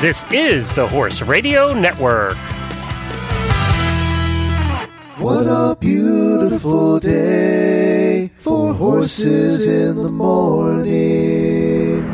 This is the Horse Radio Network. What a beautiful day for horses in the morning.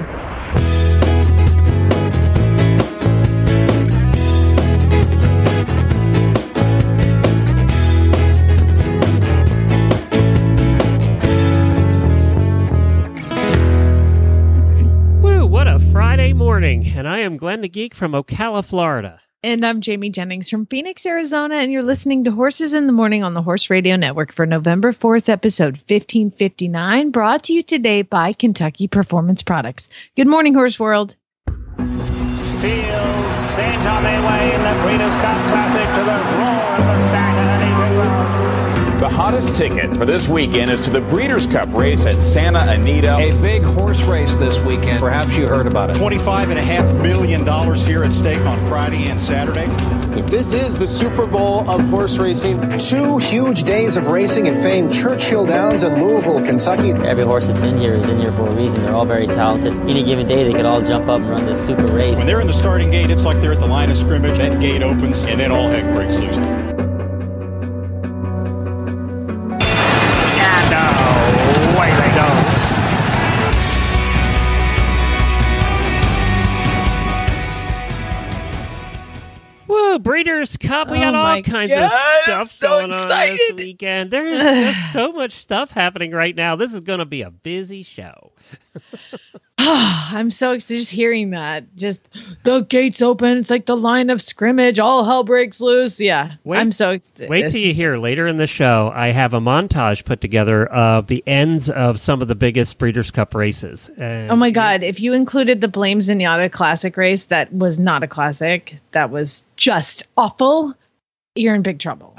Woo, what a Friday morning. And I am Glenn the Geek from Ocala, Florida. And I'm Jamie Jennings from Phoenix, Arizona, and you're listening to Horses in the Morning on the Horse Radio Network for November 4th, episode 1559, brought to you today by Kentucky Performance Products. Good morning, Horse World. Fields sent on their way in the Breeders' Cup Classic to the roar of the Santa Anita Club. The hottest ticket for this weekend is to the Breeders' Cup race at Santa Anita. A big horse race this weekend. Perhaps you heard about it. $25.5 million here at stake on Friday and Saturday. This is the Super Bowl of horse racing. 2 huge days of racing at famed Churchill Downs in Louisville, Kentucky. Every horse that's in here is in here for a reason. They're all very talented. Any given day, they could all jump up and run this super race. When they're in the starting gate, it's like they're at the line of scrimmage. That gate opens, and then all heck breaks loose. Away they go. Woo, Breeders' Cup. We got all kinds of stuff going on this weekend. There's so much stuff happening right now. This is going to be a busy show. I'm so excited just hearing that. Just the gates open. It's like the line of scrimmage. All hell breaks loose. Yeah, I'm so excited. Wait till you hear later in the show. I have a montage put together of the ends of some of the biggest Breeders' Cup races. Oh my God. If you included the Blame Zenyatta Classic race, that was not a classic. That was just awful. You're in big trouble.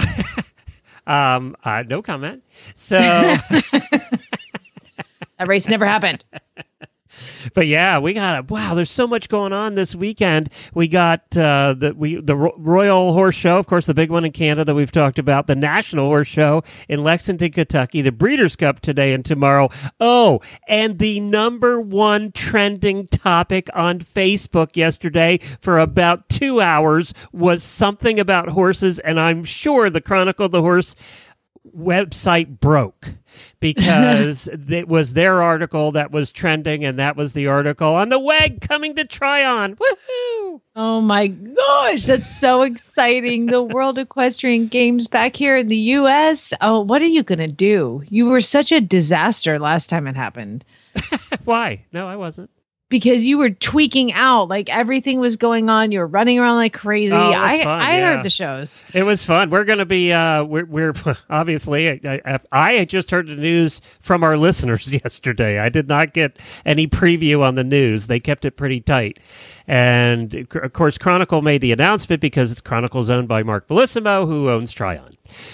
No comment. So that race never happened. But yeah, we got there's so much going on this weekend. We got the Royal Horse Show, of course, the big one in Canada we've talked about, the National Horse Show in Lexington, Kentucky, the Breeders' Cup today and tomorrow. Oh, and the number one trending topic on Facebook yesterday for about 2 hours was something about horses, and I'm sure the Chronicle of the Horse website broke because it was their article that was trending, and that was the article on the WEG coming to Tryon. Woohoo! Oh my gosh, that's so exciting. The World Equestrian Games back here in the U.S. Oh, what are you going to do? You were such a disaster last time it happened. Why? No, I wasn't. Because you were tweaking out, like everything was going on. You were running around like crazy. I heard the shows. It was fun. We're going to be, we're obviously, I had just heard the news from our listeners yesterday. I did not get any preview on the news. They kept it pretty tight. And of course, Chronicle made the announcement because Chronicle's owned by Mark Bellissimo, who owns Tryon.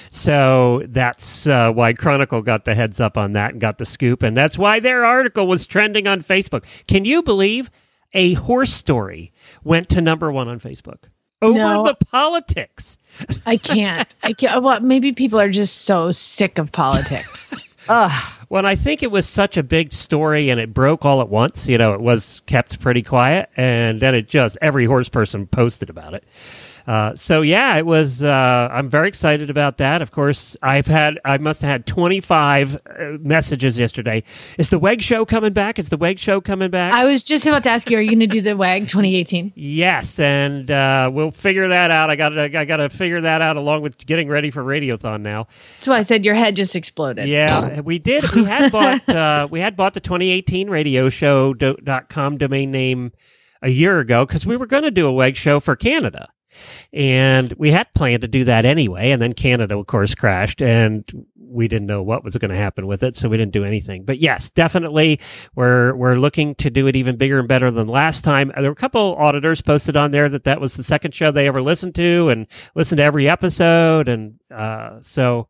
So that's why Chronicle got the heads up on that and got the scoop. And that's why their article was trending on Facebook. Can you believe a horse story went to number one on Facebook over the politics? I can't. Well, maybe people are just so sick of politics. Ugh. Well, I think it was such a big story and it broke all at once. You know, it was kept pretty quiet, and then every horse person posted about it. So yeah, it was, I'm very excited about that. Of course, I must have had 25 messages yesterday. Is the WEG show coming back? Is the WEG show coming back? I was just about to ask you, are you going to do the WEG 2018? Yes. And, we'll figure that out. I gotta figure that out along with getting ready for Radiothon now. That's why I said your head just exploded. Yeah, we did. We had bought the 2018 radioshow.com domain name a year ago because we were going to do a WEG show for Canada. And we had planned to do that anyway, and then Canada, of course, crashed, and we didn't know what was going to happen with it, so we didn't do anything. But yes, definitely, we're looking to do it even bigger and better than last time. There were a couple auditors posted on there that was the second show they ever listened to, and listened to every episode, and so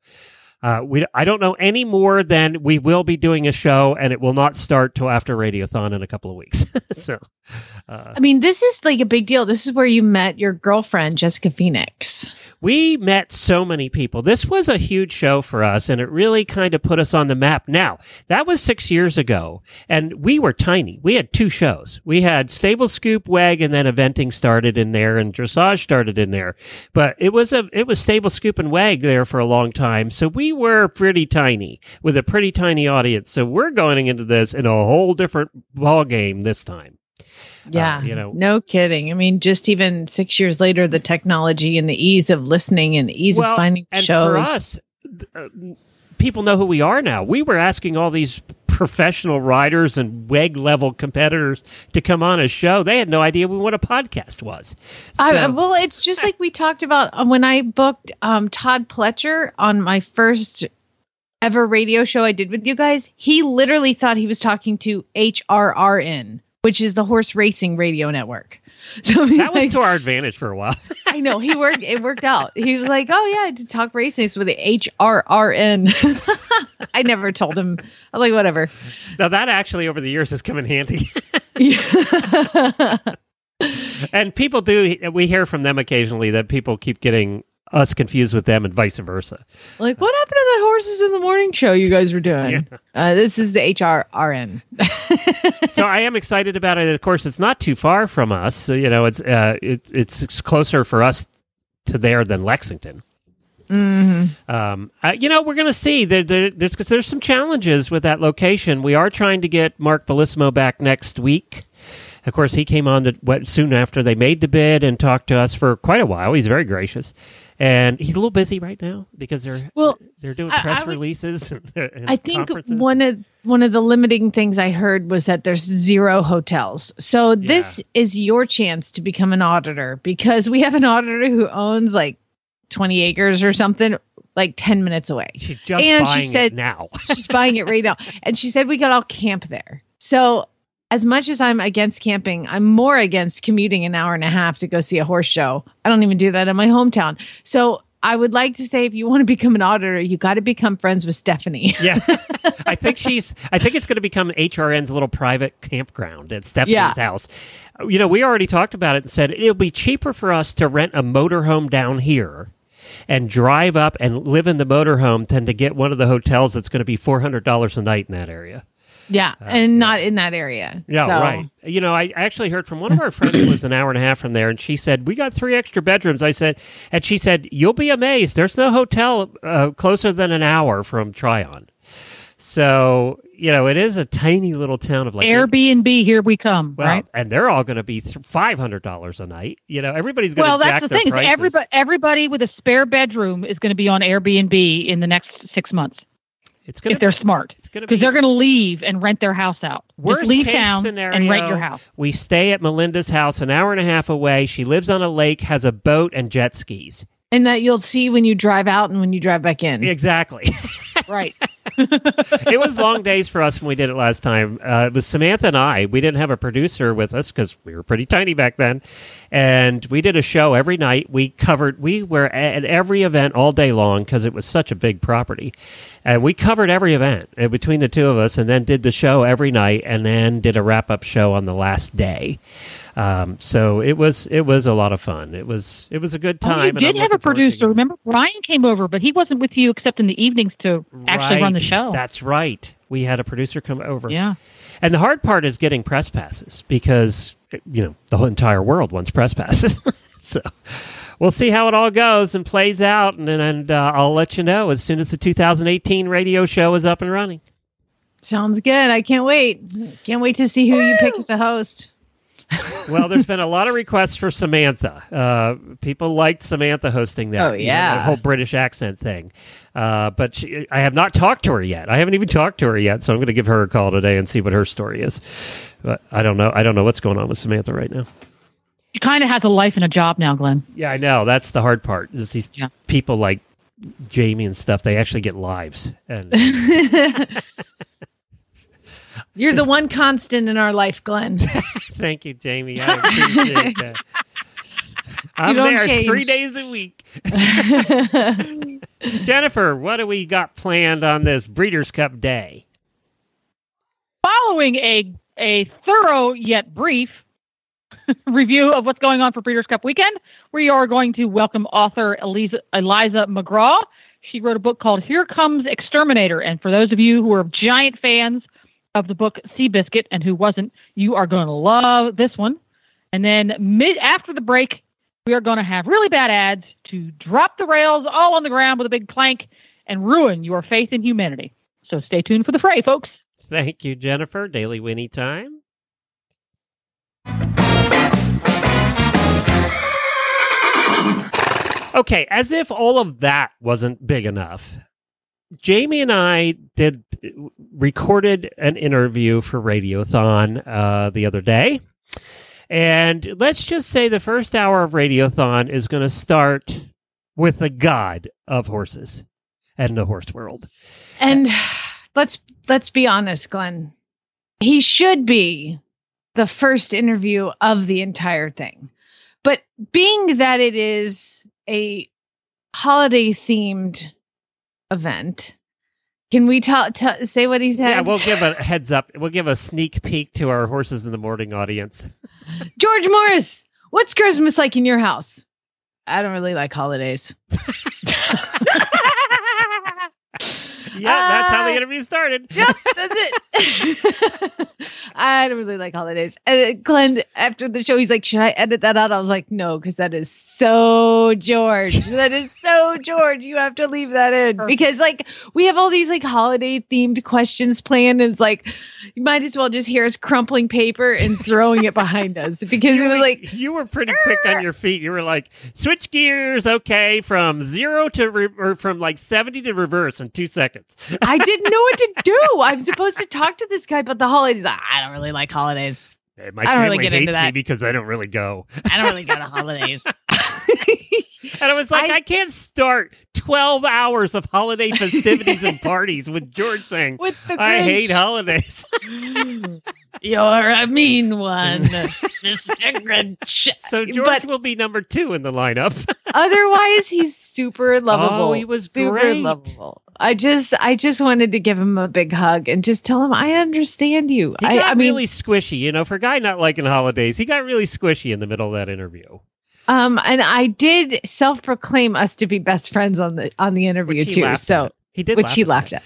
I don't know any more than we will be doing a show, and it will not start till after Radiothon in a couple of weeks. So, I mean, this is like a big deal. This is where you met your girlfriend, Jessica Phoenix. We met so many people. This was a huge show for us, and it really kind of put us on the map. Now, that was 6 years ago, and we were tiny. We had 2 shows. We had Stable Scoop, WEG, and then eventing started in there, and dressage started in there. But it was Stable Scoop and WEG there for a long time, so we were pretty tiny, with a pretty tiny audience. So we're going into this in a whole different ball game this time. Yeah, no kidding. I mean, just even 6 years later, the technology and the ease of listening and ease of finding and shows. For us, people know who we are now. We were asking all these professional writers and WEG level competitors to come on a show. They had no idea what a podcast was. Well, it's just like we talked about when I booked Todd Pletcher on my first ever radio show I did with you guys. He literally thought he was talking to HRRN, which is the Horse Racing Radio Network. So that was to our advantage for a while. I know it worked out. He was like, "Oh yeah, to talk racing with the HRRN." I never told him. I'm like, whatever. Now that actually over the years has come in handy. And people we hear from them occasionally that people keep getting us confused with them and vice versa. Like, what happened to that Horses in the Morning show you guys were doing? Yeah. This is the HRRN. So I am excited about it. Of course, it's not too far from us. So, it's closer for us to there than Lexington. Mm-hmm. We're going to see. There's some challenges with that location. We are trying to get Mark Bellissimo back next week. Of course, he came on soon after they made the bid and talked to us for quite a while. He's very gracious. And he's a little busy right now because they're doing press releases. And I think conferences. one of the limiting things I heard was that there's 0 hotels. So this is your chance to become an auditor, because we have an auditor who owns like 20 acres or something, like 10 minutes away. She's just buying it now. She's buying it right now. And she said we could all camp there. So as much as I'm against camping, I'm more against commuting an hour and a half to go see a horse show. I don't even do that in my hometown. So I would like to say, if you want to become an auditor, you got to become friends with Stephanie. Yeah. I think it's going to become HRN's little private campground at Stephanie's house. We already talked about it and said it'll be cheaper for us to rent a motorhome down here and drive up and live in the motorhome than to get one of the hotels that's going to be $400 a night in that area. Yeah, and not in that area. Yeah, so. Right. I actually heard from one of our friends who lives an hour and a half from there, and she said, we got 3 extra bedrooms. And she said, you'll be amazed. There's no hotel closer than an hour from Tryon. So, it is a tiny little town of like... Airbnb, here we come, right? And they're all going to be $500 a night. Everybody's going to jack their prices. Well, that's the thing. Everybody with a spare bedroom is going to be on Airbnb in the next 6 months. If they're smart, because they're going to leave and rent their house out. Worst leave case town scenario, and rent your house. We stay at Melinda's house an hour and a half away. She lives on a lake, has a boat and jet skis. And that you'll see when you drive out and when you drive back in. Exactly. Right. It was long days for us when we did it last time. It was Samantha and I. We didn't have a producer with us because we were pretty tiny back then. And we did a show every night. We were at every event all day long because it was such a big property. And we covered every event between the two of us, and then did the show every night, and then did a wrap-up show on the last day. So it was a lot of fun. It was a good time. You did have a producer. Remember, Brian came over, but he wasn't with you except in the evenings to actually run the show. That's right. We had a producer come over. Yeah. And the hard part is getting press passes because, the whole entire world wants press passes. So we'll see how it all goes and plays out, and I'll let you know as soon as the 2018 radio show is up and running. Sounds good. I can't wait. Can't wait to see who you pick as a host. Well, there's been a lot of requests for Samantha. People liked Samantha hosting that. Oh, yeah. The whole British accent thing. But I have not talked to her yet. I haven't even talked to her yet, so I'm going to give her a call today and see what her story is. But I don't know. I don't know what's going on with Samantha right now. She kind of has a life and a job now, Glenn. Yeah, I know. That's the hard part. Is these people like Jamie and stuff, they actually get lives. And You're the one constant in our life, Glenn. Thank you, Jamie. I appreciate that. I'm there change. 3 days a week. Jennifer, what do we got planned on this Breeders' Cup Day? Following a thorough yet brief review of what's going on for Breeders' Cup Weekend. We are going to welcome author Eliza McGraw. She wrote a book called Here Comes Exterminator. And for those of you who are giant fans of the book Seabiscuit and who wasn't, you are going to love this one. And then after the break, we are going to have really bad ads to drop the rails all on the ground with a big plank and ruin your faith in humanity. So stay tuned for the fray, folks. Thank you, Jennifer. Daily Winnie time. Okay, as if all of that wasn't big enough, Jamie and I recorded an interview for Radiothon the other day. And let's just say the first hour of Radiothon is going to start with the god of horses and the horse world. And let's be honest, Glenn. He should be the first interview of the entire thing. But being that it is a holiday-themed event, can we say what he said? Yeah, we'll give a heads up. We'll give a sneak peek to our Horses in the Morning audience. George Morris, what's Christmas like in your house? I don't really like holidays. Yeah, that's how the interview started. Yep, that's it. I don't really like holidays. And Glenn, after the show, he's like, should I edit that out? I was like, no, because that is so George. That is so George. You have to leave that in. Because like we have all these like holiday themed questions planned. And it's like, you might as well just hear us crumpling paper and throwing it behind us. Because it was like. You were pretty quick on your feet. You were like, switch gears, okay, from 0 to or from like 70 to reverse in 2 seconds. I didn't know what to do. I'm supposed to talk to this guy about the holidays. I don't really like holidays. My family hates me because I don't really go. I don't really go to holidays. And I was like, I can't start 12 hours of holiday festivities and parties with George saying, I hate holidays. You're a mean one, Mr. Grinch. So George will be number 2 in the lineup. Otherwise, he's super lovable. Oh, he was super great. lovable. I just wanted to give him a big hug and just tell him I understand you. He got really squishy, you know, for a guy not liking holidays. He got really squishy in the middle of that interview. And I did self-proclaim us to be best friends on the interview too. So he did, which he laughed at.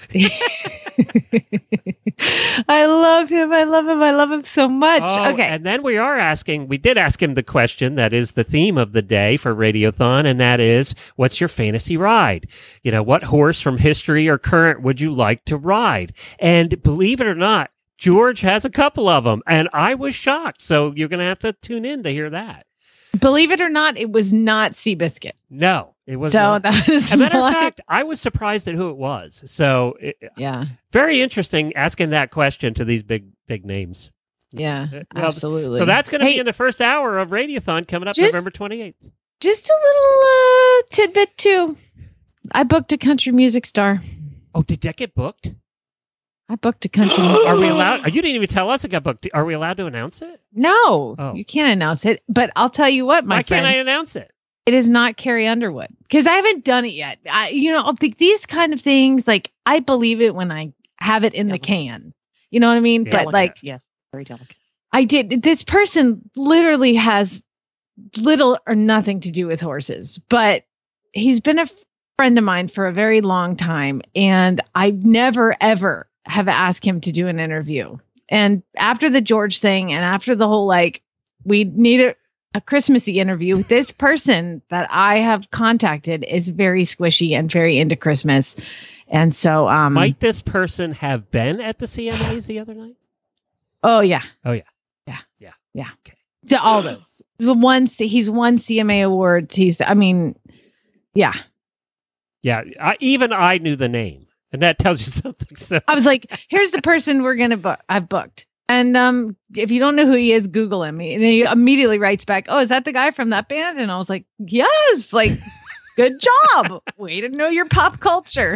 I love him. I love him so much. Oh, okay. And then we did ask him the question that is the theme of the day for Radiothon, and that is, what's your fantasy ride? You know, what horse from history or current would you like to ride? And believe it or not, George has a couple of them, and I was shocked. So you're going to have to tune in to hear that. Believe it or not, it was not Seabiscuit. No, it was so not. That was as a matter of fact, I was surprised at who it was. So yeah, very interesting asking that question to these big names. Yeah, absolutely. So that's going to be in the first hour of Radiothon coming up November 28th. Just a little tidbit too. I booked a country music star. Oh, did that get booked? I booked a country music star. Are we allowed? You didn't even tell us it got booked. Are we allowed to announce it? No, you can't announce it. But I'll tell you what, Why can't I announce it? It is not Carrie Underwood because I haven't done it yet. I'll think these kind of things, like I believe it when I have it in the can. You know what I mean? Yeah, but like, yes, very delicate. I did. This person literally has little or nothing to do with horses, but he's been a friend of mine for a very long time, and I never ever have asked him to do an interview. And after the George thing, and after the whole we need a Christmassy interview, this person that I have contacted is very squishy and very into Christmas. And so might this person have been at the CMAs the other night? Oh yeah. Okay. To all those. He's won CMA awards. Yeah. Even I knew the name, and that tells you something. So I was like, here's the person we're going to book. I've booked. And if you don't know who he is, Google him. And he immediately writes back, oh, is that the guy from that band? And I was like, yes, good job. Way to know your pop culture.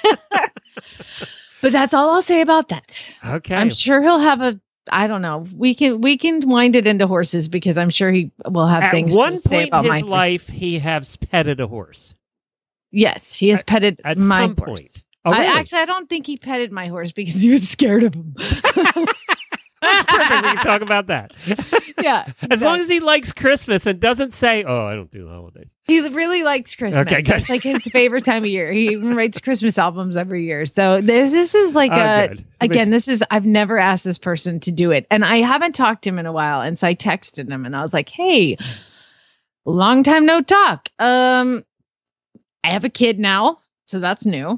But that's all I'll say about that. Okay. I'm sure he'll have I don't know. We can wind it into horses because I'm sure he will have things to say about my At one point in his life, he has petted a horse. Yes, he has petted at my some horse. Point. Oh, really? I don't think he petted my horse because he was scared of him. That's perfect. We can talk about that. Yeah. As long as he likes Christmas and doesn't say, "Oh, I don't do the holidays." He really likes Christmas. Okay, good. It's like his favorite time of year. He even writes Christmas albums every year. So this is like good. I've never asked this person to do it. And I haven't talked to him in a while. And so I texted him and I was like, hey, long time no talk. I have a kid now, so that's new.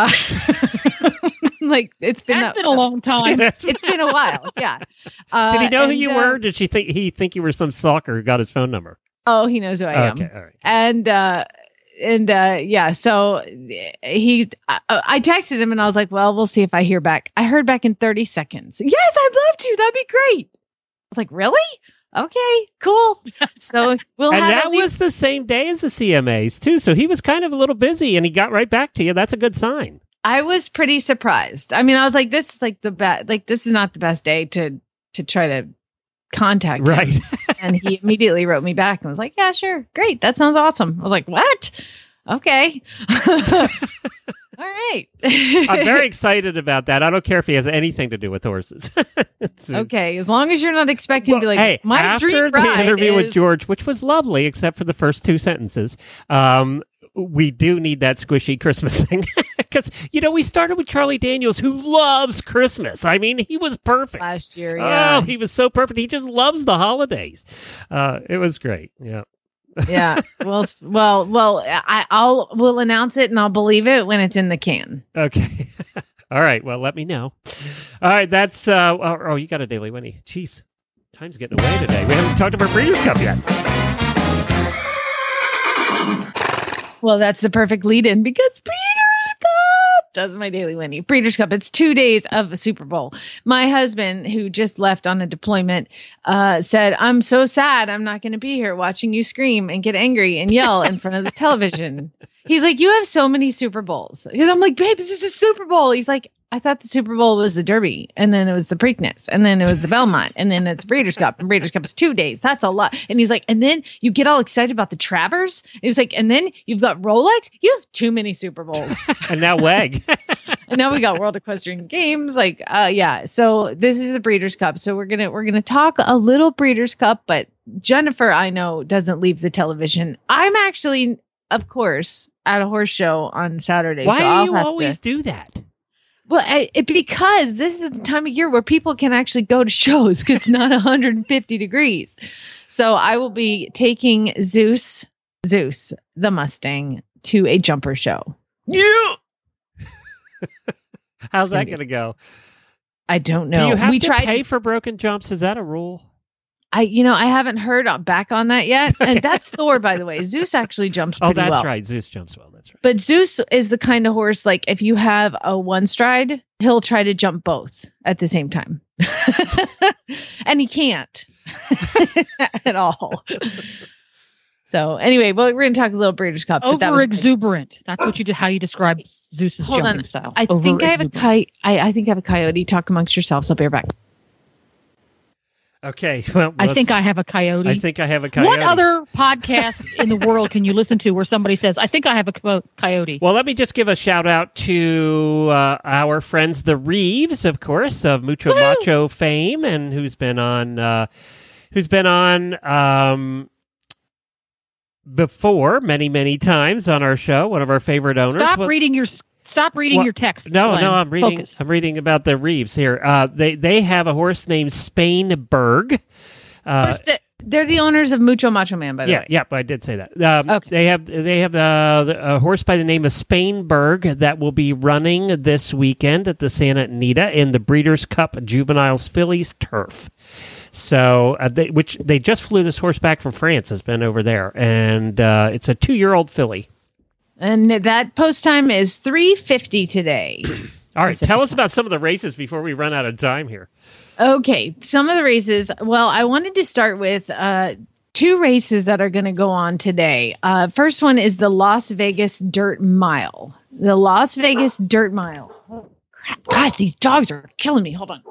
Like it's been a long time. It's been a while. Yeah. Did he know who you were? Did he think you were some stalker who got his phone number? Oh, he knows who I am. Okay, all right. And yeah, so I texted him and I was like, well, we'll see if I hear back. I heard back in 30 seconds. Yes, I'd love to. That'd be great. I was like, really? Okay, cool. So we'll and have that was the same day as the CMAs too. So he was kind of a little busy and he got right back to you. That's a good sign. I was pretty surprised. I mean, I was like, this is like this is not the best day to try to contact him. Right. And he immediately wrote me back and was like, yeah, sure. Great. That sounds awesome. I was like, what? Okay. All right. I'm very excited about that. I don't care if he has anything to do with horses. Okay. As long as you're not expecting to be like, hey, my after dream the ride interview with is-" George, which was lovely, except for the first two sentences, we do need that squishy Christmas thing. Because, we started with Charlie Daniels, who loves Christmas. I mean, he was perfect. Last year, yeah. Oh, he was so perfect. He just loves the holidays. It was great. Yeah. Yeah. We'll announce it and I'll believe it when it's in the can. Okay. All right. Well, let me know. All right. That's, you got a daily Winnie. Jeez. Time's getting away today. We haven't talked about Breeders' Cup yet. Well, that's the perfect lead-in because Breeders' Cup does my daily Winnie. Breeders' Cup. It's 2 days of a Super Bowl. My husband, who just left on a deployment, said, I'm so sad I'm not going to be here watching you scream and get angry and yell in front of the television. He's like, you have so many Super Bowls. Because I'm like, babe, this is a Super Bowl. He's like, I thought the Super Bowl was the Derby, and then it was the Preakness, and then it was the Belmont, and then it's Breeders' Cup, and Breeders' Cup is 2 days. That's a lot. And he's like, and then you get all excited about the Travers. It was like, and then you've got Rolex. You have too many Super Bowls. And now WEG. And now we got World Equestrian Games. Like, yeah. So this is a Breeders' Cup. So we're gonna talk a little Breeders' Cup, but Jennifer, I know, doesn't leave the television. I'm actually, of course, at a horse show on Saturday. Why so do I'll you have always to, do that? Well, because this is the time of year where people can actually go to shows because it's not 150 degrees. So I will be taking Zeus, the Mustang, to a jumper show. Yeah. How's that going to go? I don't know. Do you have to pay for broken jumps? Is that a rule? I haven't heard back on that yet. Okay. And that's Thor, by the way. Zeus actually jumps pretty well. Oh, that's right. Zeus jumps well. That's right. But Zeus is the kind of horse, like if you have a one stride, he'll try to jump both at the same time. And he can't at all. So anyway, well, we're going to talk a little Breeders' Cup. Over exuberant. That's what how you describe Zeus's jumping style. I think I have a I think I have a coyote. Talk amongst yourselves. I'll be right back. Okay. Well, I think I have a coyote. I think I have a coyote. What other podcast in the world can you listen to where somebody says, I think I have a coyote? Well, let me just give a shout out to our friends, the Reeves, of course, of Mucho Macho fame, and who's been on before many times on our show. One of our favorite owners. Stop reading your text. No, Glenn. I'm reading. Focus. I'm reading about the Reeves here. They have a horse named Spainberg. They're the owners of Mucho Macho Man, by the way. Yeah, I did say that. Okay. They have a horse by the name of Spainberg that will be running this weekend at the Santa Anita in the Breeders' Cup Juveniles Fillies Turf. So, they just flew this horse back from France. Has been over there, and it's a 2-year-old filly. And that post time is 3:50 today. All right, tell us about some of the races before we run out of time here. Okay, some of the races. Well, I wanted to start with 2 races that are going to go on today. First one is the Las Vegas Dirt Mile. The Las Vegas Dirt Mile. Oh, crap. Guys, these dogs are killing me. Hold on.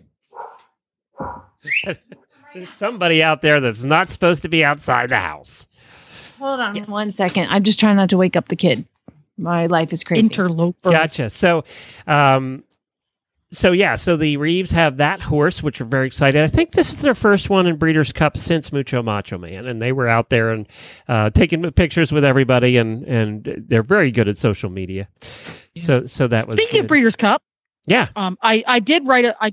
There's somebody out there that's not supposed to be outside the house. Hold on 1 second. I'm just trying not to wake up the kid. My life is crazy. Interloper. Gotcha. So, So the Reeves have that horse, which are very excited. I think this is their first one in Breeders' Cup since Mucho Macho Man, and they were out there and taking pictures with everybody, and they're very good at social media. Yeah. So that was speaking good. of Breeders' Cup. Yeah, I did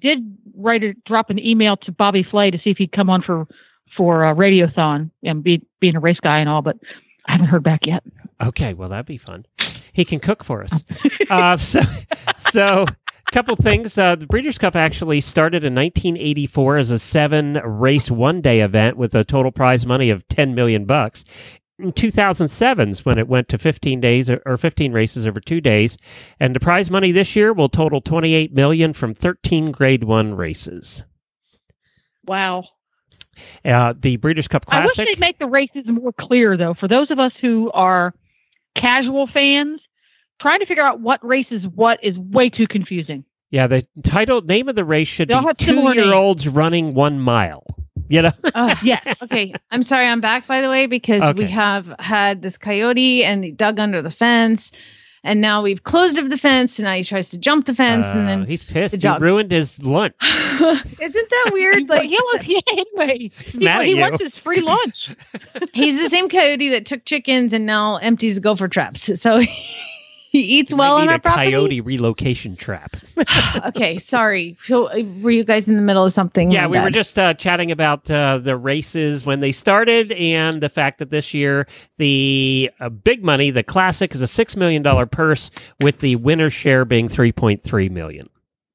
drop an email to Bobby Flay to see if he'd come on for Radiothon and being a race guy and all, but I haven't heard back yet. Okay, well that'd be fun. He can cook for us. So. Couple things. The Breeders' Cup actually started in 1984 as a 7-race one-day event with a total prize money of $10 million. In 2007 is when it went to 15 days or 15 races over 2 days, and the prize money this year will total $28 million from 13 Grade 1 races. Wow. The Breeders' Cup Classic. I wish they'd make the races more clear, though, for those of us who are casual fans. Trying to figure out what race is what is way too confusing. Yeah, the name of the race should be have similar 2-year-olds running 1 mile. You know? Yeah. Okay. I'm sorry. I'm back, by the way, because we have had this coyote and he dug under the fence. And now we've closed up the fence, and now he tries to jump the fence, and then he's pissed. He ruined his lunch. Isn't that weird? Anyway, he wants his free lunch. He's the same coyote that took chickens and now empties the gopher traps. So he eats well on our property. Coyote relocation trap. Okay, sorry. So were you guys in the middle of something? Yeah, we were just chatting about the races when they started and the fact that this year the big money, the Classic, is a $6 million purse with the winner's share being $3.3 million.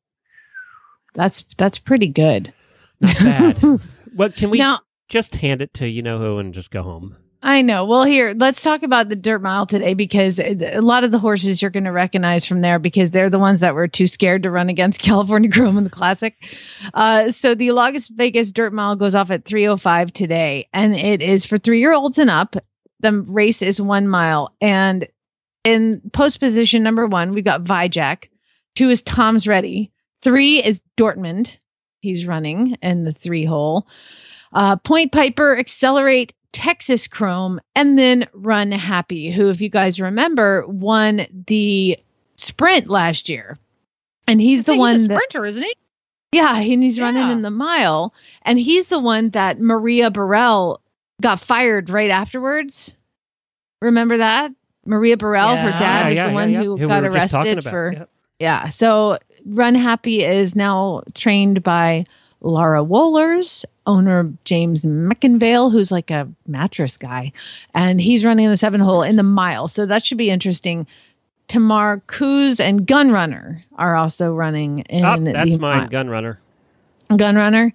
That's pretty good. Not bad. What can we just hand it to you know who and just go home? I know. Well, here, let's talk about the dirt mile today, because a lot of the horses you're going to recognize from there because they're the ones that were too scared to run against California Chrome in the Classic. So the Las Vegas dirt mile goes off at 3:05 today, and it is for 3-year-olds and up. The race is 1 mile. And in post position number 1, we got Vijack. 2 is Tom's Ready. 3 is Dortmund. He's running in the 3 hole. Point Piper, Accelerate, Texas Chrome, and then Run Happy, who, if you guys remember, won the sprint last year. And he's the one that sprinter, isn't he? Yeah, and he's running in the mile. And he's the one that Maria Burrell got fired right afterwards. Remember that? Maria Burrell, her dad, is the one who got arrested for. Yeah. So Run Happy is now trained by Laura Wohlers, owner James McInvale, who's like a mattress guy, and he's running the 7 hole in the mile. So that should be interesting. Tamar Kuz and Gunrunner are also running in that's mine, Gunrunner. Gunrunner.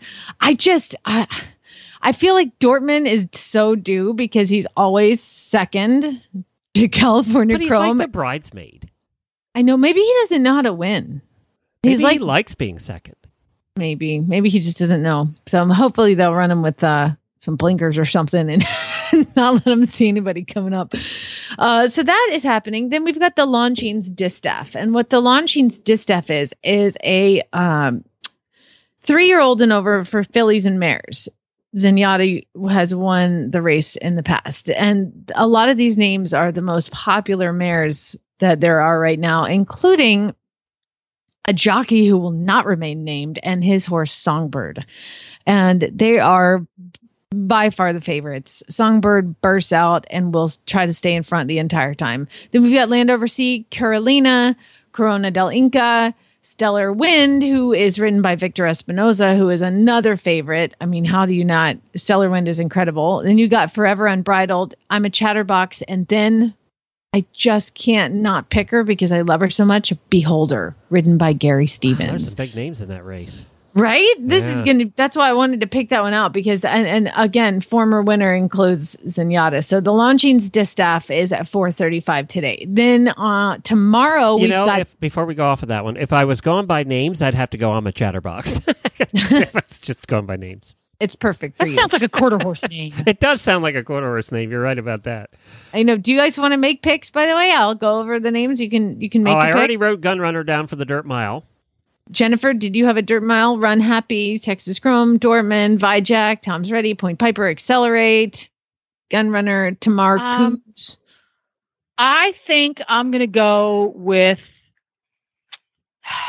I feel like Dortmund is so due because he's always second to California but he's Chrome. Like the bridesmaid. I know. Maybe he doesn't know how to win. Maybe he likes being second. Maybe he just doesn't know. So hopefully they'll run him with some blinkers or something and not let him see anybody coming up. So that is happening. Then we've got the Longines Distaff. And what the Longines Distaff is a 3-year-old and over for fillies and mares. Zenyatta has won the race in the past. And a lot of these names are the most popular mares that there are right now, including a jockey who will not remain named and his horse Songbird. And they are by far the favorites. Songbird bursts out and will try to stay in front the entire time. Then we've got Landover Sea, Carolina, Corona del Inca, Stellar Wind, who is written by Victor Espinoza, who is another favorite. I mean, how do you not? Stellar Wind is incredible. Then you got Forever Unbridled, I'm a Chatterbox, and then I just can't not pick her because I love her so much. Beholder, written by Gary Stevens. There's some big names in that race. Right? That's why I wanted to pick that one out because, and again, former winner includes Zenyatta. So the Longines Distaff is at 4:35 today. Then tomorrow, before we go off of that one, if I was going by names, I'd have to go I'm a Chatterbox. It's just going by names. It's perfect for you. That sounds like a quarter horse name. It does sound like a quarter horse name. You're right about that. I know. Do you guys want to make picks, by the way? I'll go over the names. You can make I already wrote Gunrunner down for the dirt mile. Jennifer, did you have a dirt mile? Run Happy, Texas Chrome, Dortmund, Vijack, Tom's Ready, Point Piper, Accelerate, Gunrunner, Tamar Kuz. I think I'm going to go with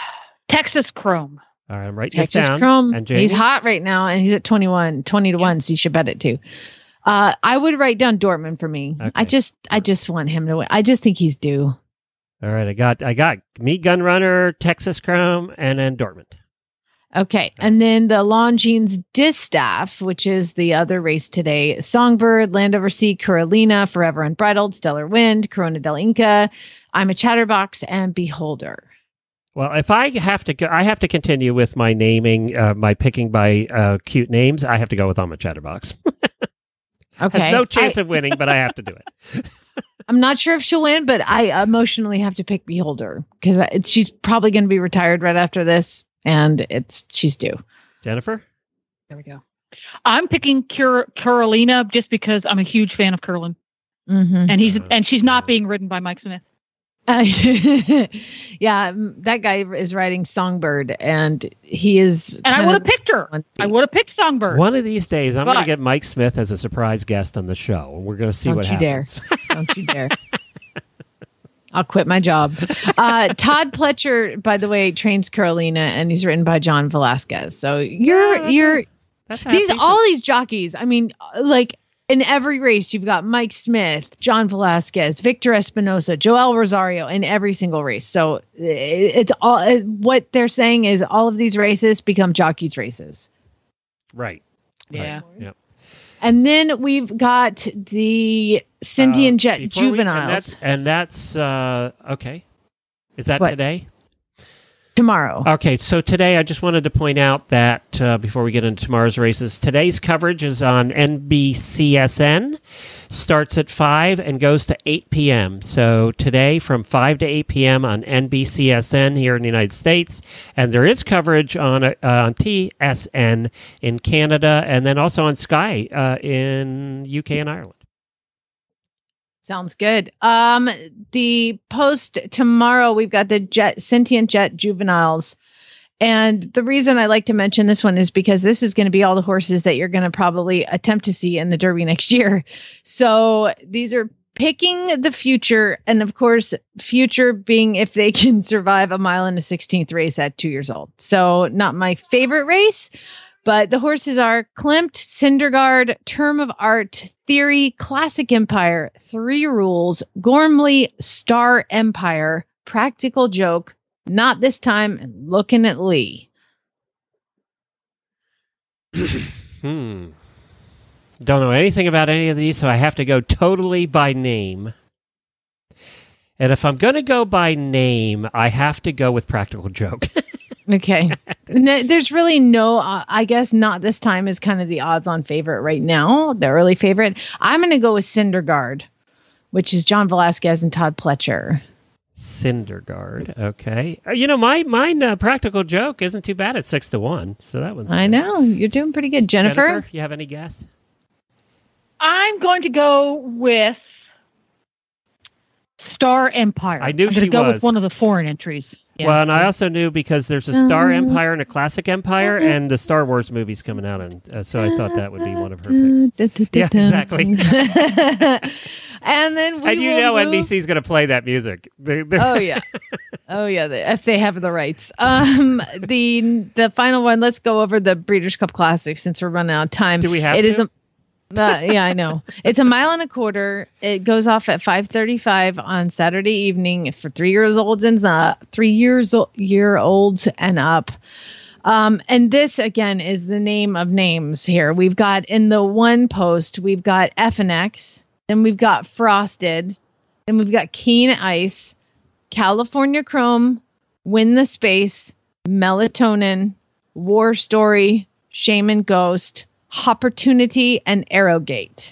Texas Chrome. All right, I'm writing this Texas down. Chrome. And Jamie? He's hot right now, and he's at 20 to 1, so you should bet it too. I would write down Dortmund for me. Okay. I just want him to win. I just think he's due. All right, I got me, Gunrunner, Texas Chrome, and then Dortmund. Okay. And then the Longines Distaff, which is the other race today. Songbird, Landover Sea, Carolina, Forever Unbridled, Stellar Wind, Corona del Inca, I'm a Chatterbox, and Beholder. Well, if I have to go, I have to continue with my naming, my picking by cute names. I have to go with I'm a Chatterbox. Okay. Has no chance of winning, but I have to do it. I'm not sure if she'll win, but I emotionally have to pick Beholder because she's probably going to be retired right after this, and she's due. Jennifer? There we go. I'm picking Carolina just because I'm a huge fan of Curlin, and she's not being ridden by Mike Smith. Yeah, that guy is riding Songbird, and he is. And I would have picked her. I would have picked Songbird. One of these days, I'm going to get Mike Smith as a surprise guest on the show, and we're going to see what happens. Don't you dare! I'll quit my job. Todd Pletcher, by the way, trains Carolina, and he's written by John Velasquez. So all these jockeys. I mean, like. In every race, you've got Mike Smith, John Velasquez, Victor Espinosa, Joel Rosario in every single race. So it's all what they're saying is all of these races become jockeys races. Right. Yeah. Right. Yep. And then we've got the Scintian Jet Juveniles. And that's okay. Is that today? Tomorrow. Okay, so today I just wanted to point out that before we get into tomorrow's races, today's coverage is on NBCSN, starts at 5 and goes to 8 p.m. So today from 5 to 8 p.m. on NBCSN here in the United States, and there is coverage on TSN in Canada, and then also on Sky in UK and Ireland. Sounds good. The post tomorrow, we've got the Sentient Jet Juveniles. And the reason I like to mention this one is because this is going to be all the horses that you're going to probably attempt to see in the Derby next year. So these are picking the future. And of course, future being if they can survive a mile in a 16th race at 2 years old. So not my favorite race. But the horses are Klimt, Cindergaard, Term of Art, Theory, Classic Empire, Three Rules, Gormley, Star Empire, Practical Joke, Not This Time, and Looking at Lee. Don't know anything about any of these, so I have to go totally by name. And if I'm going to go by name, I have to go with Practical Joke. Okay. There's really no, I guess Not This Time is kind of the odds-on favorite right now, the early favorite. I'm going to go with Cindergaard, which is John Velasquez and Todd Pletcher. Cindergaard, okay. Mine Practical Joke isn't too bad at 6 to 1, so that one's I good. know, you're doing pretty good. Jennifer, you have any guess? I'm going to go with Star Empire. I knew I'm going she to go was. with one of the foreign entries. Yeah, well, and I also knew because there's a Star Empire and a Classic Empire, and the Star Wars movie's coming out, and so I thought that would be one of her picks. Yeah, exactly. And then we NBC's going to play that music. Oh yeah, if they have the rights. The final one. Let's go over the Breeders' Cup Classic since we're running out of time. Do we have? Yeah, I know. It's a mile and a quarter. It goes off at 5:35 on Saturday evening for 3 years olds and 3 year olds and up. And this again is the name of names here. We've got in the one post, we've got FNX, then we've got Frosted, then we've got Keen Ice, California Chrome, Win the Space, Melatonin, War Story, Shaman Ghost, Opportunity, and Arrowgate.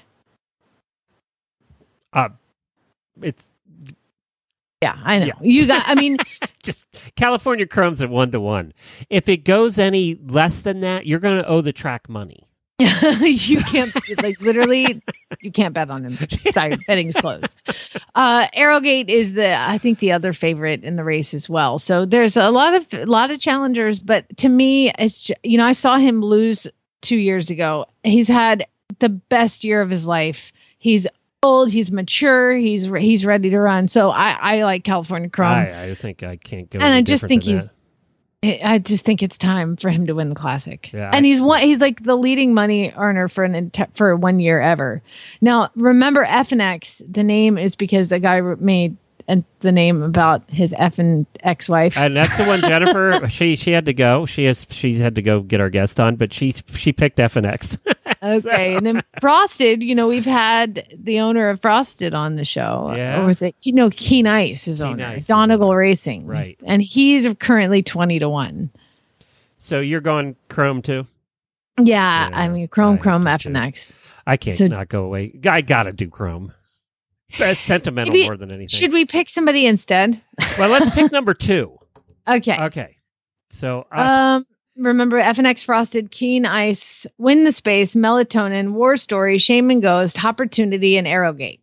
It's yeah, I know. Yeah. You got. I mean, just California Chrome's at 1 to 1. If it goes any less than that, you're going to owe the track money. You can't literally. You can't bet on him. Sorry, betting's closed. Arrowgate is I think the other favorite in the race as well. So there's a lot of challengers, but to me, it's I saw him lose 2 years ago. He's had the best year of his life. He's old. He's mature. He's ready to run. So I like California Chrome. I think I can't go. And I just think I just think it's time for him to win the Classic. Yeah, and he's like the leading money earner for 1 year ever. Now, remember FNX, the name is because a guy made the name about his effing ex-wife. And that's the one, Jennifer, she had to go. She's had to go get our guest on, but she picked FNX. Okay, and then Frosted, we've had the owner of Frosted on the show. Yeah. Or was it, Keen Ice is owner, Donegal Racing. Right. And he's currently 20-1. So you're going Chrome too? Yeah, I mean, Chrome FNX. I can't not go away. I got to do Chrome. That's sentimental more than anything. Should we pick somebody instead? Well, let's pick number 2. Okay. So, remember FNX, Frosted, Keen Ice, Win the Space, Melatonin, War Story, Shame and Ghost, Opportunity, and Arrowgate.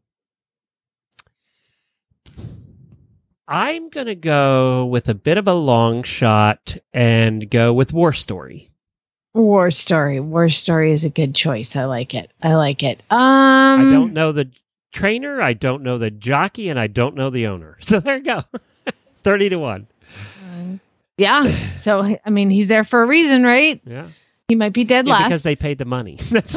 I'm going to go with a bit of a long shot and go with War Story. War Story is a good choice. I like it. I don't know the trainer, I don't know the jockey, and I don't know the owner. So there you go. 30-1. Yeah. So, I mean, he's there for a reason, right? Yeah. He might be dead last. Because they paid the money. That's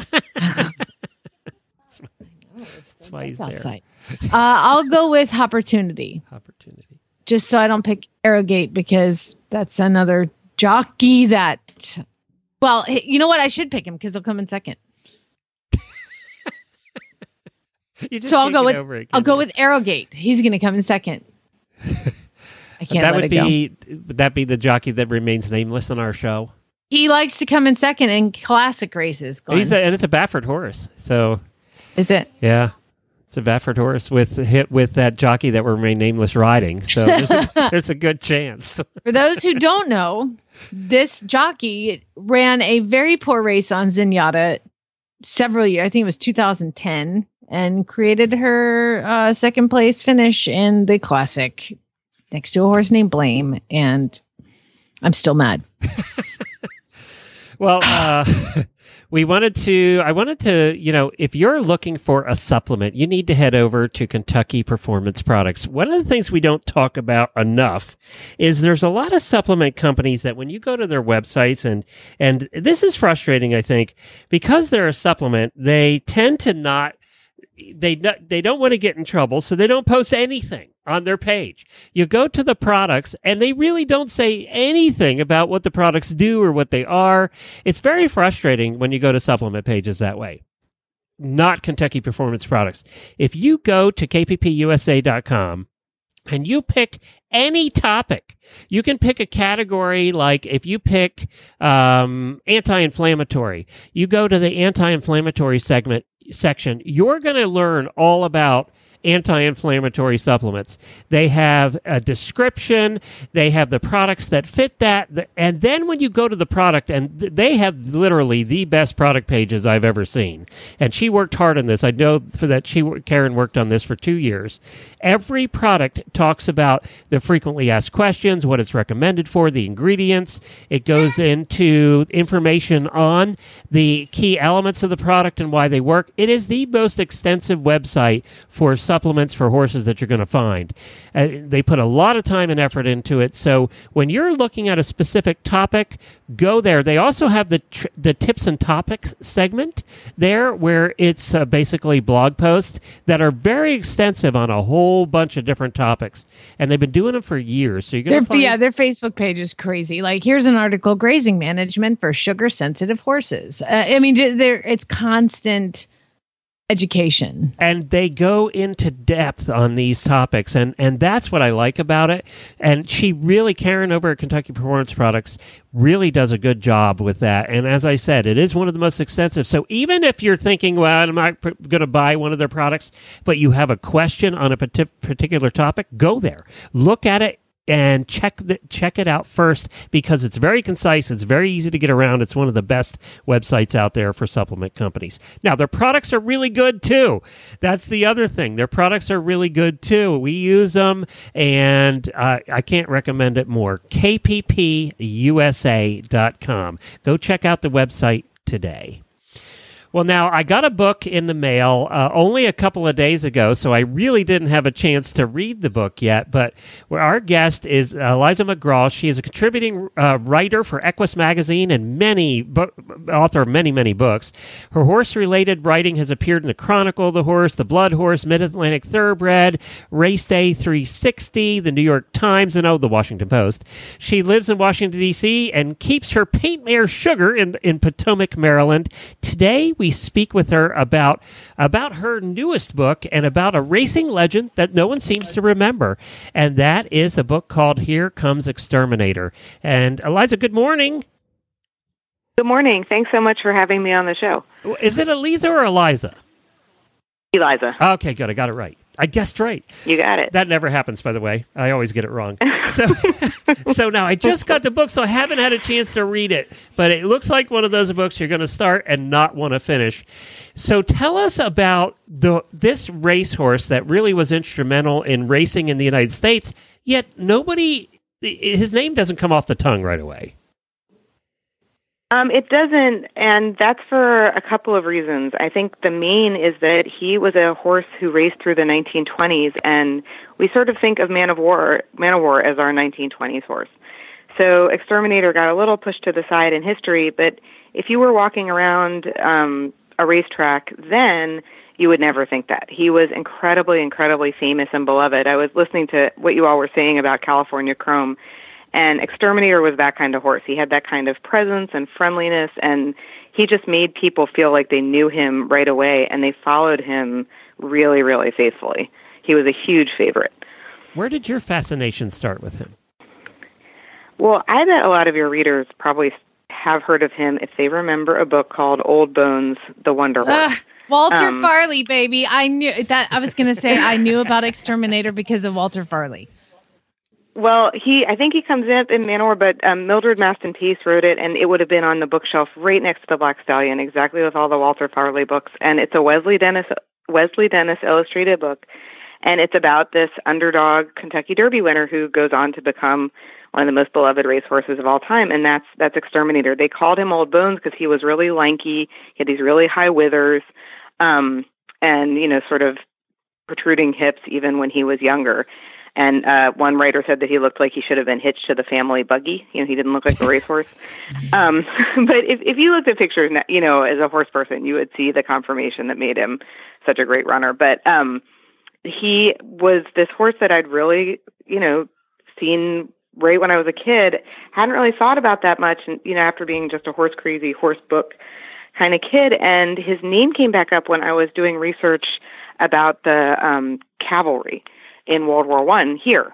why he's outside. There. I'll go with Opportunity. Just so I don't pick Arrowgate, because that's another jockey that... Well, you know what? I should pick him because he'll come in second. So I'll go with Arrowgate. He's going to come in second. I can't Would that be the jockey that remains nameless on our show? He likes to come in second in classic races. And it's a Baffert horse. So is it? Yeah, it's a Baffert horse with that jockey that will remain nameless riding. So there's a good chance. For those who don't know, this jockey ran a very poor race on Zenyatta several years. I think it was 2010. And created her second place finish in the Classic next to a horse named Blame. And I'm still mad. Well, I wanted to, if you're looking for a supplement, you need to head over to Kentucky Performance Products. One of the things we don't talk about enough is there's a lot of supplement companies that when you go to their websites, and this is frustrating, I think, because they're a supplement, they tend to not, they don't want to get in trouble, so they don't post anything on their page. You go to the products, and they really don't say anything about what the products do or what they are. It's very frustrating when you go to supplement pages that way. Not Kentucky Performance Products. If you go to kppusa.com and you pick any topic, you can pick a category. Like if you pick anti-inflammatory, you go to the anti-inflammatory section, you're going to learn all about anti-inflammatory supplements. They have a description, they have the products that fit that, and then when you go to the product, and they have literally the best product pages I've ever seen. And she worked hard on this. I know for that Karen worked on this for 2 years. Every product talks about the frequently asked questions, what it's recommended for, the ingredients. It goes into information on the key elements of the product and why they work. It is the most extensive website for supplements for horses that you're going to find. They put a lot of time and effort into it. So when you're looking at a specific topic, go there. They also have the tips and topics segment there, where it's basically blog posts that are very extensive on a whole bunch of different topics, and they've been doing them for years. So you're going to find their Facebook page is crazy. Like, here's an article: grazing management for sugar sensitive horses. I mean, it's constant education, and they go into depth on these topics, and that's what I like about it. And Karen over at Kentucky Performance Products really does a good job with that. And as I said, it is one of the most extensive. So even if you're thinking, well, I'm not going to buy one of their products, but you have a question on a particular topic, go there, look at it, and check it out first, because it's very concise. It's very easy to get around. It's one of the best websites out there for supplement companies. Now, their products are really good, too. That's the other thing. Their products are really good, too. We use them, and I can't recommend it more. kppusa.com. Go check out the website today. Well, now I got a book in the mail only a couple of days ago, so I really didn't have a chance to read the book yet. But our guest is Eliza McGraw. She is a contributing writer for Equus Magazine and author of many books. Her horse-related writing has appeared in the Chronicle of the Horse, the Blood Horse, Mid-Atlantic Thoroughbred, Race Day 360, the New York Times, and the Washington Post. She lives in Washington, D.C., and keeps her paint mare Sugar in Potomac, Maryland. Today, we speak with her about her newest book and about a racing legend that no one seems to remember. And that is a book called Here Comes Exterminator. And Eliza, good morning. Good morning. Thanks so much for having me on the show. Is it Eliza or Eliza? Eliza. Okay, good. I got it right. I guessed right. You got it. That never happens, by the way. I always get it wrong. So now I just got the book, so I haven't had a chance to read it. But it looks like one of those books you're going to start and not want to finish. So tell us about this racehorse that really was instrumental in racing in the United States, yet his name doesn't come off the tongue right away. It doesn't, and that's for a couple of reasons. I think the main is that he was a horse who raced through the 1920s, and we sort of think of Man of War as our 1920s horse. So Exterminator got a little pushed to the side in history, but if you were walking around a racetrack then, you would never think that. He was incredibly famous and beloved. I was listening to what you all were saying about California Chrome, and Exterminator was that kind of horse. He had that kind of presence and friendliness, and he just made people feel like they knew him right away, and they followed him really faithfully. He was a huge favorite. Where did your fascination start with him? Well, I bet a lot of your readers probably have heard of him if they remember a book called Old Bones, the Wonder Horse. Walter Farley, baby. I knew that. I was going to say I knew about Exterminator because of Walter Farley. Well, I think he comes up in Manowar, but Mildred Maston Peace wrote it, and it would have been on the bookshelf right next to the Black Stallion, exactly with all the Walter Farley books. And it's a Wesley Dennis illustrated book, and it's about this underdog Kentucky Derby winner who goes on to become one of the most beloved racehorses of all time, and that's Exterminator. They called him Old Bones because he was really lanky. He had these really high withers, and sort of protruding hips even when he was younger. And one writer said that he looked like he should have been hitched to the family buggy. He didn't look like a racehorse. But if you looked at pictures, as a horse person, you would see the confirmation that made him such a great runner. But he was this horse that I'd really, seen right when I was a kid. Hadn't really thought about that much, and after being just a horse crazy horse book kind of kid. And his name came back up when I was doing research about the cavalry in World War I here.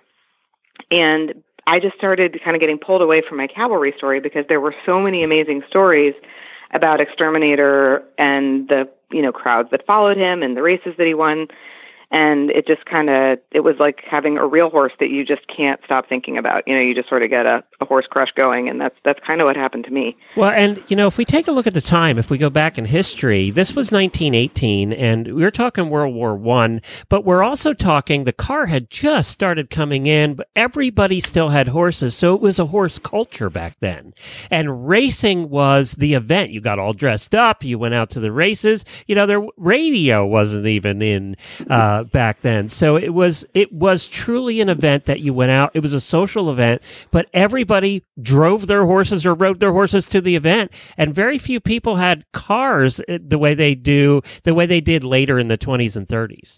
And I just started kind of getting pulled away from my cavalry story because there were so many amazing stories about Exterminator and the, crowds that followed him and the races that he won. And it just it was like having a real horse that you just can't stop thinking about. You just sort of get a horse crush going, and that's kind of what happened to me. Well, and, if we take a look at the time, if we go back in history, this was 1918, and we're talking World War I, but we're also talking the car had just started coming in, but everybody still had horses, so it was a horse culture back then. And racing was the event. You got all dressed up, you went out to the races, their radio wasn't even in back then. So it was truly an event that you went out. It was a social event, but everybody drove their horses or rode their horses to the event. And very few people had cars the way they did later in the 20s and 30s.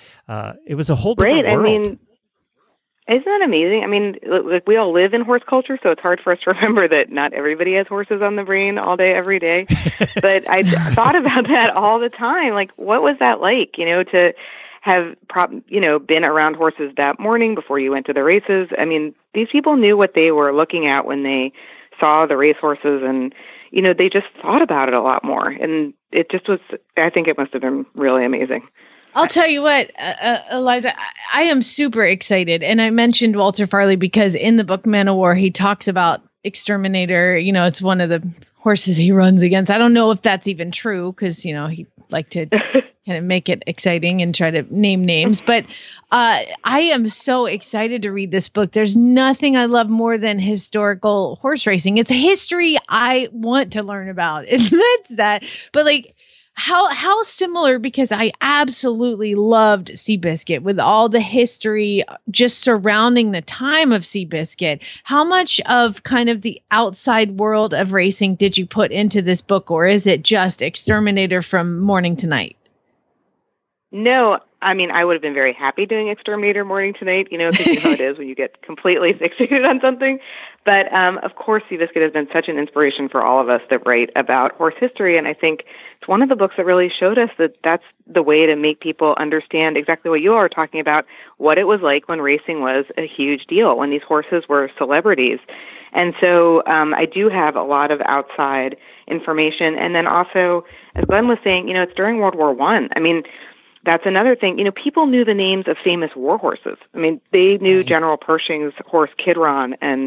It was a whole different world. I mean, isn't that amazing? I mean, like we all live in horse culture, so it's hard for us to remember that not everybody has horses on the brain all day, every day. But I thought about that all the time. Like, what was that like, to have been around horses that morning before you went to the races? I mean, these people knew what they were looking at when they saw the racehorses, and they just thought about it a lot more. And it just was. I think it must have been really amazing. I'll tell you what, Eliza, I am super excited. And I mentioned Walter Farley because in the book Man of War, he talks about Exterminator. It's one of the horses he runs against. I don't know if that's even true because, he liked to kind of make it exciting and try to name names. But I am so excited to read this book. There's nothing I love more than historical horse racing. It's a history I want to learn about. That's that. But How similar, because I absolutely loved Seabiscuit with all the history just surrounding the time of Seabiscuit. How much of kind of the outside world of racing did you put into this book, or is it just Exterminator from morning to night? No, I mean, I would have been very happy doing Exterminator morning to night, because you know how it is when you get completely fixated on something. But of course, Seabiscuit has been such an inspiration for all of us that write about horse history. And I think it's one of the books that really showed us that that's the way to make people understand exactly what you are talking about, what it was like when racing was a huge deal, when these horses were celebrities. And so I do have a lot of outside information. And then also, as Glenn was saying, it's during World War I. I mean, that's another thing. People knew the names of famous war horses. I mean, they knew General Pershing's horse Kidron, and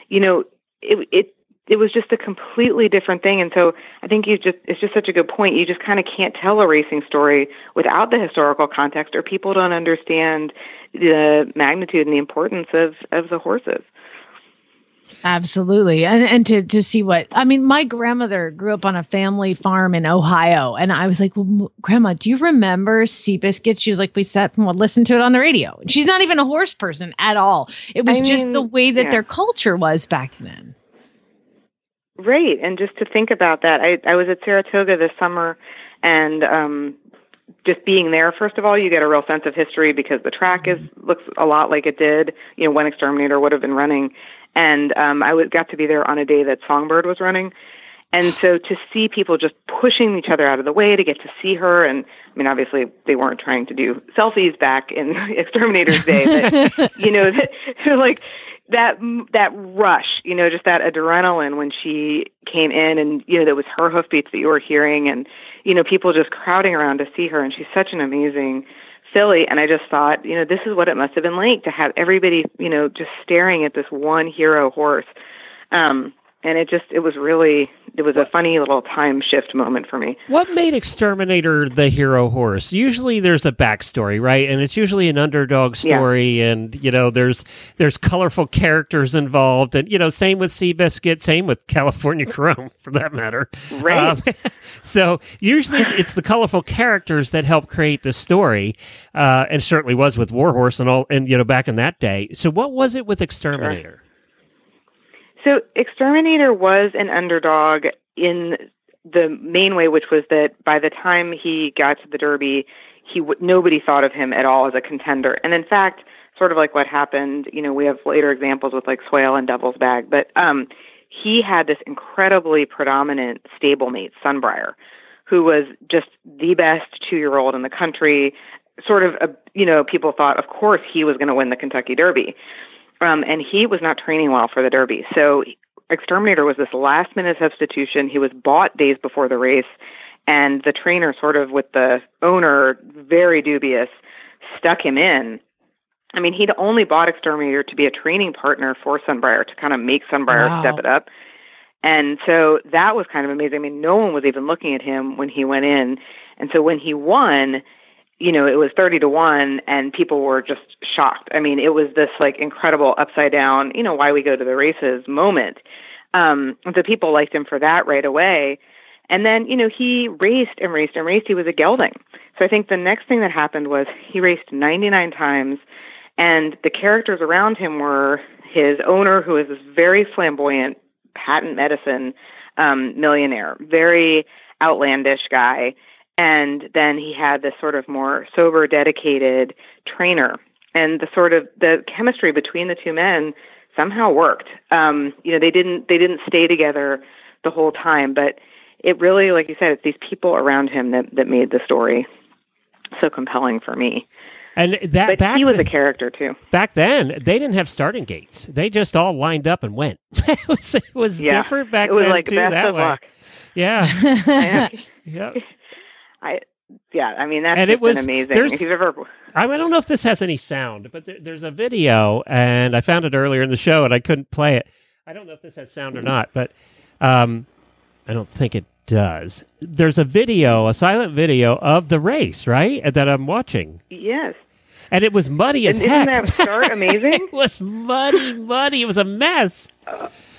it was just a completely different thing. And so I think it's just such a good point. You just kind of can't tell a racing story without the historical context, or people don't understand the magnitude and the importance of the horses. Absolutely. And to see my grandmother grew up on a family farm in Ohio. And I was like, well, Grandma, do you remember Seabiscuit? She was like, we sat and listened to it on the radio. And she's not even a horse person at all. It was just the way that their culture was back then. Right. And just to think about that, I was at Saratoga this summer, and just being there, first of all, you get a real sense of history because the track looks a lot like it did, when Exterminator would have been running. And I got to be there on a day that Songbird was running. And so to see people just pushing each other out of the way to get to see her, and I mean, obviously they weren't trying to do selfies back in Exterminator's day, but, like that rush, just that adrenaline when she came in, and, that was her hoofbeats that you were hearing, and, people just crowding around to see her. And she's such an amazing filly. And I just thought, this is what it must have been like to have everybody, just staring at this one hero horse. And it was a funny little time shift moment for me. What made Exterminator the hero horse? Usually there's a backstory, right? And it's usually an underdog story, and, there's colorful characters involved, and, same with Seabiscuit, same with California Chrome, for that matter. Right. So usually it's the colorful characters that help create the story, and certainly was with Warhorse and all, and, back in that day. So what was it with Exterminator? Sure. So Exterminator was an underdog in the main way, which was that by the time he got to the Derby, nobody thought of him at all as a contender. And in fact, sort of like what happened, we have later examples with like Swale and Devil's Bag, but he had this incredibly predominant stablemate, Sunbriar, who was just the best 2-year-old in the country. Sort of, people thought, of course, he was going to win the Kentucky Derby. And he was not training well for the Derby. So Exterminator was this last-minute substitution. He was bought days before the race, and the trainer, sort of with the owner, very dubious, stuck him in. I mean, he'd only bought Exterminator to be a training partner for Sunbriar, to kind of make Sunbriar step it up. And so that was kind of amazing. I mean, no one was even looking at him when he went in. And so when he won, it was 30-1, and people were just shocked. I mean, it was this like incredible upside down, why we go to the races moment. And so people liked him for that right away. And then, he raced and raced and raced. He was a gelding. So I think the next thing that happened was he raced 99 times, and the characters around him were his owner, who is this very flamboyant patent medicine millionaire, very outlandish guy. And then he had this sort of more sober, dedicated trainer. And the chemistry between the two men somehow worked. They didn't stay together the whole time, but it really, like you said, it's these people around him that made the story so compelling for me. And he was a character too. Back then, they didn't have starting gates. They just all lined up and went. It was different back then. It was like too, best that of way. luck. Yeah. Yeah. I mean, that's been amazing. If you've ever, I don't know if this has any sound, but there's a video, and I found it earlier in the show, and I couldn't play it. I don't know if this has sound or not, but I don't think it does. There's a silent video of the race, right, that I'm watching. Yes. And it was muddy as heck. Isn't that start amazing? It was muddy. It was a mess.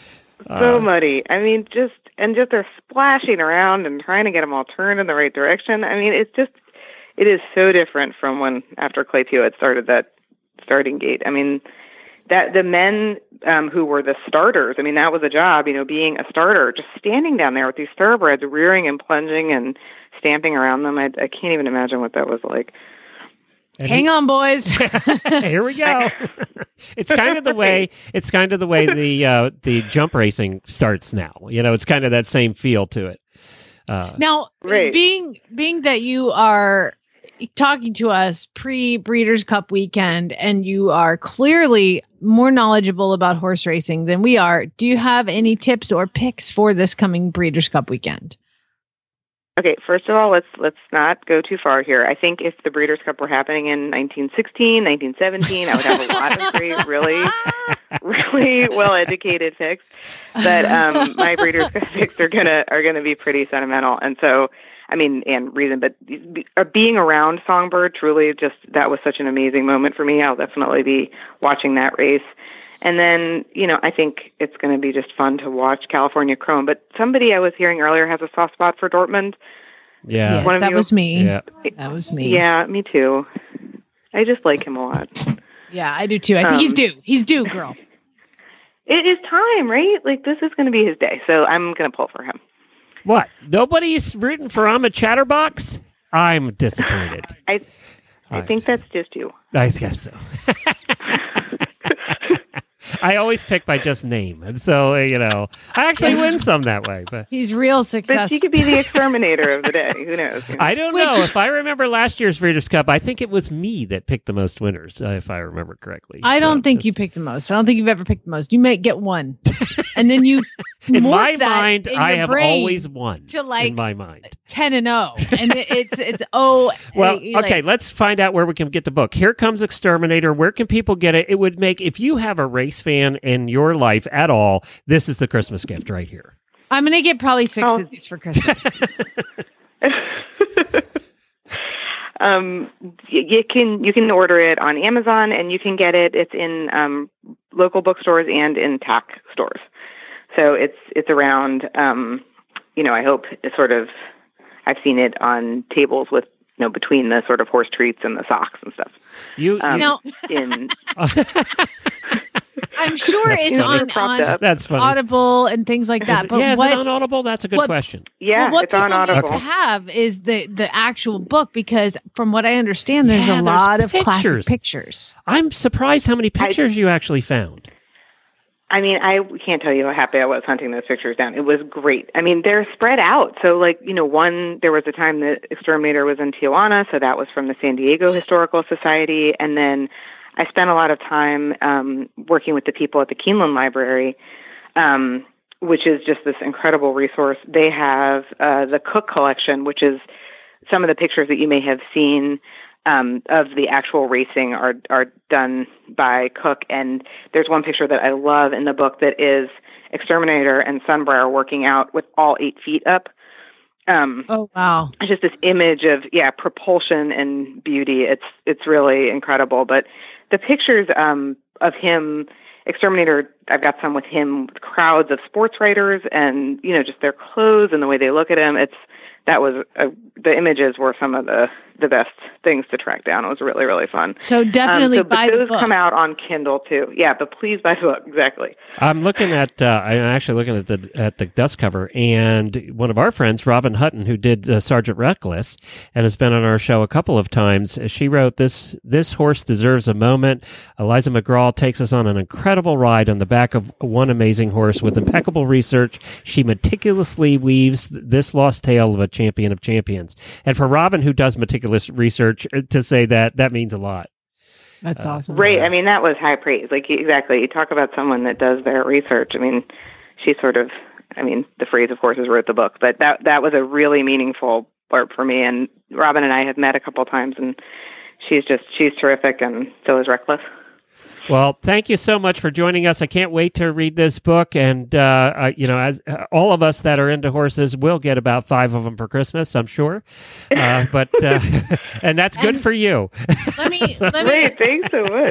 So muddy. I mean, just they're splashing around and trying to get them all turned in the right direction. I mean, it is so different from when after Clay Pewitt started that starting gate. I mean, that the men who were the starters, I mean, that was a job, being a starter, just standing down there with these thoroughbreds, rearing and plunging and stamping around them. I can't even imagine what that was like. Hang on, boys. Here we go. It's kind of the way the jump racing starts now. It's kind of that same feel to it. Now, right. being that you are talking to us pre-Breeders' Cup weekend, and you are clearly more knowledgeable about horse racing than we are, do you have any tips or picks for this coming Breeders' Cup weekend? Okay, first of all, let's not go too far here. I think if the Breeders' Cup were happening in 1916, 1917, I would have a lot of great, really, really well-educated picks. But my Breeders' Cup picks are gonna be pretty sentimental, and so and reason. But being around Songbird, truly, that was such an amazing moment for me. I'll definitely be watching that race. And then, I think it's going to be just fun to watch California Chrome. But somebody I was hearing earlier has a soft spot for Dortmund. Yeah. Yes, that was me. Yeah. That was me. Yeah, me too. I just like him a lot. Yeah, I do too. I think he's due. He's due, girl. It is time, right? Like, this is going to be his day. So I'm going to pull for him. What? Nobody's rooting for Ahmed Chatterbox? I'm disappointed. I think that's just you. I guess so. I always pick by just name, and so I actually win some that way. But he's real successful. But he could be the exterminator of the day. Who knows? I don't know. If I remember last year's Breeders' Cup, I think it was me that picked the most winners, if I remember correctly. I don't think you picked the most. I don't think you've ever picked the most. You may get one, and then you. In my mind, I have always won. To like in my mind, 10-0, and it's well. Okay, let's find out where we can get the book. Here Comes Exterminator. Where can people get it? It would make, if you have a race fan in your life at all, this is the Christmas gift right here. I'm gonna get probably 6 of these for Christmas. You can order it on Amazon, and you can get it. It's in local bookstores and in TAC stores. So it's around. I hope it's sort of. I've seen it on tables with between the sort of horse treats and the socks and stuff. I'm sure it's on That's funny. Audible and things like that. But is it on Audible? That's a good question. Yeah, what it's on Audible. Need to have is the actual book, because from what I understand, there's a lot of classic pictures. I'm surprised how many pictures you actually found. I mean, I can't tell you how happy I was hunting those pictures down. It was great. I mean, they're spread out. So, there was a time that Exterminator was in Tijuana, so that was from the San Diego Historical Society. And then I spent a lot of time working with the people at the Keeneland Library, which is just this incredible resource. They have the Cook Collection, which is some of the pictures that you may have seen of the actual racing are done by Cook. And there's one picture that I love in the book that is Exterminator and Sunbriar working out with all 8 feet up. Oh, wow. It's just this image of, propulsion and beauty. It's really incredible. But the pictures of him, Exterminator, I've got some with him, with crowds of sports writers and, just their clothes and the way they look at him. The images were some of the best things to track down. It was really, really fun. So definitely buy the book. Those come out on Kindle too. Yeah, but please buy the book. Exactly. I'm actually looking at the dust cover, and one of our friends, Robin Hutton, who did Sergeant Reckless and has been on our show a couple of times, she wrote, This horse deserves a moment. Eliza McGraw takes us on an incredible ride on the back of one amazing horse with impeccable research. She meticulously weaves this lost tale of a champion of champions. And for Robin, who does meticulous research, to say that means a lot. That's awesome. Right. I mean, that was high praise. Exactly. You talk about someone that does their research. I mean, she sort of, the phrase, of course, is wrote the book, but that was a really meaningful part for me. And Robin and I have met a couple times, and she's terrific, and so is Reckless. Well, thank you so much for joining us. I can't wait to read this book, and as all of us that are into horses will get about 5 of them for Christmas, I'm sure. And that's good for you. Let me thanks so much.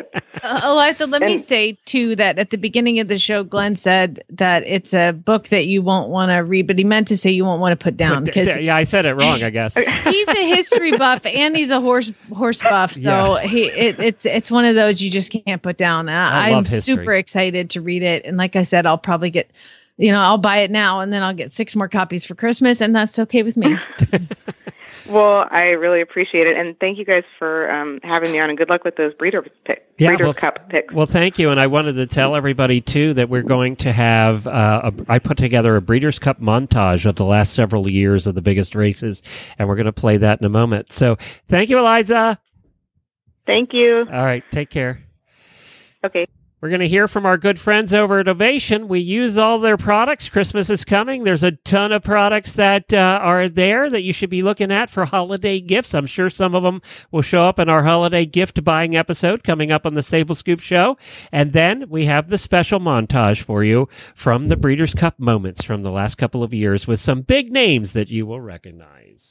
Eliza, let me say, too, that at the beginning of the show, Glenn said that it's a book that you won't want to read, but he meant to say you won't want to put down. Yeah, I said it wrong, I guess. He's a history buff and he's a horse buff, so it's one of those you just can't put down. I'm super excited to read it, and like I said, I'll probably get, I'll buy it now, and then I'll get 6 more copies for Christmas, and that's okay with me. Well, I really appreciate it, and thank you guys for having me on, and good luck with those Breeders' Cup picks. Well, thank you, and I wanted to tell everybody, too, that we're going to have, I put together a Breeders' Cup montage of the last several years of the biggest races, and we're going to play that in a moment. So, thank you, Eliza. Thank you. All right, take care. Okay. We're going to hear from our good friends over at Ovation. We use all their products. Christmas is coming. There's a ton of products that are there that you should be looking at for holiday gifts. I'm sure some of them will show up in our holiday gift buying episode coming up on the Stable Scoop Show. And then we have the special montage for you from the Breeders' Cup moments from the last couple of years with some big names that you will recognize.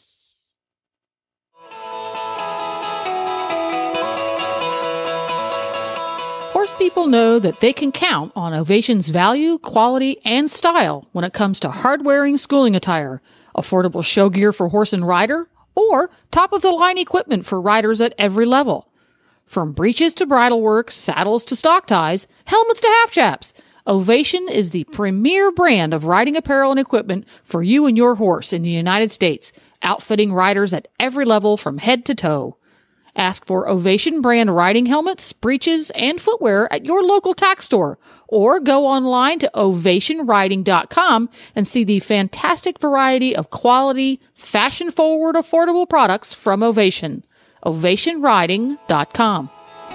Horse people know that they can count on Ovation's value, quality, and style when it comes to hard-wearing schooling attire, affordable show gear for horse and rider, or top-of-the-line equipment for riders at every level. From breeches to bridle work, saddles to stock ties, helmets to half chaps, Ovation is the premier brand of riding apparel and equipment for you and your horse in the United States, outfitting riders at every level from head to toe. Ask for Ovation brand riding helmets, breeches, and footwear at your local tack store, or go online to ovationriding.com and see the fantastic variety of quality, fashion-forward, affordable products from Ovation. ovationriding.com.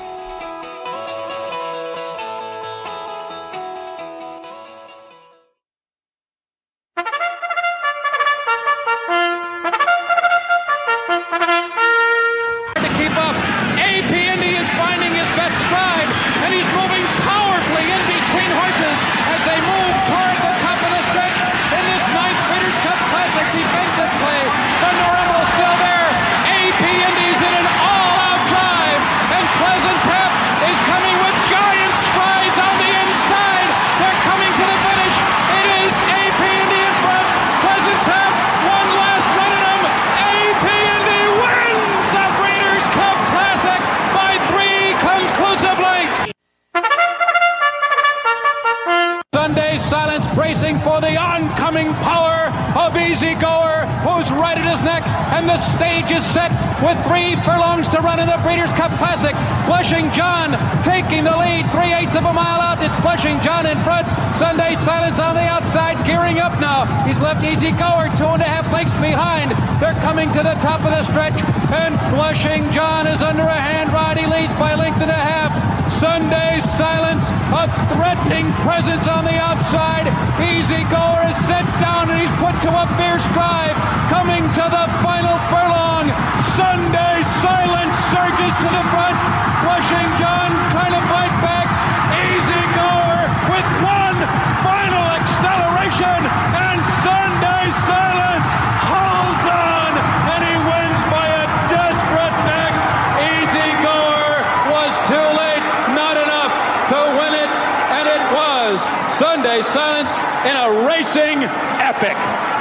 For the oncoming power of Easy Goer, who's right at his neck, and the stage is set with 3 furlongs to run in the Breeders' Cup Classic. Blushing John taking the lead, 3/8 of a mile out. It's Blushing John in front. Sunday Silence on the outside, gearing up now. He's left Easy Goer 2.5 lengths behind. They're coming to the top of the stretch, and Blushing John is under a hand ride. He leads by 1.5 lengths. Sunday Silence, a threatening presence on the outside. Easy Goer is set down and he's put to a fierce drive. Coming to the final furlong, Sunday Silence surges to the front. Blushing John trying to fight back. Easy Goer with one final acceleration, and Sunday Silence holds on, and he wins by a desperate neck. Easy Goer was too late, not enough to win it, and it was Sunday Silence in a racing epic.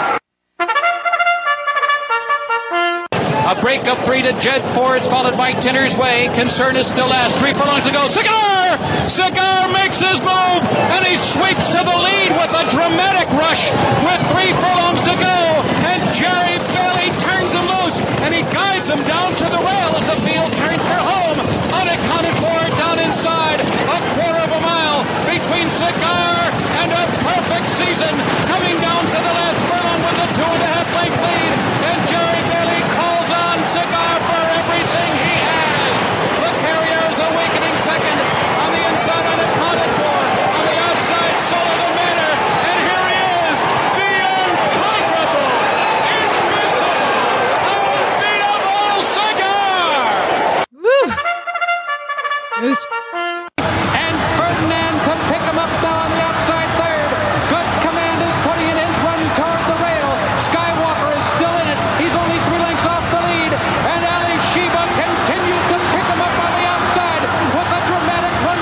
A break of 3 to Jed Forrest, followed by Tinner's Way. Concern is still last. 3 furlongs to go. Cigar! Cigar makes his move, and he sweeps to the lead with a dramatic rush with 3 furlongs to go. And Jerry Bailey turns him loose, and he guides him down to the rail as the field turns for home. Unaccounted for down inside. A 1/4 of a mile between Cigar and a perfect season. Coming down to the last furlong with a 2.5 length lead. And Jerry Bailey calls on Cigar for everything he has. The Carrier is awakening second. On the inside, unaccounted for. On the outside, Sullivan Manor. And here he is, the unconquerable, invincible, unbeatable Cigar. Woo! And Ferdinand to pick him up now on the outside third. Good Command is putting in his run toward the rail. Skywalker is still in it. He's only 3 lengths off the lead. And Ali Sheba continues to pick him up on the outside with a dramatic run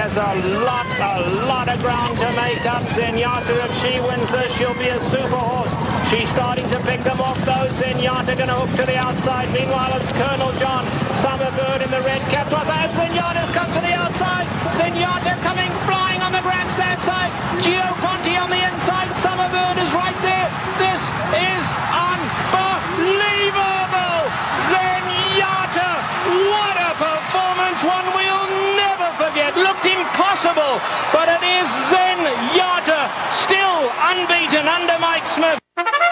has a lot of ground to make up. Zenyatta, if she wins this, she'll be a super horse. She's starting to pick them off, though. Zenyatta going to hook to the outside. Meanwhile, it's Colonel John Summerbird in the red cap. And Zenyatta's come to the outside. Zenyatta coming flying on the grandstand side. Gio Conti on the inside. Summerbird is right there. This is unbelievable. Zenyatta, what a performance. One we'll never forget. Looked impossible, but it is Zenyatta, still unbeaten under Mike Smith.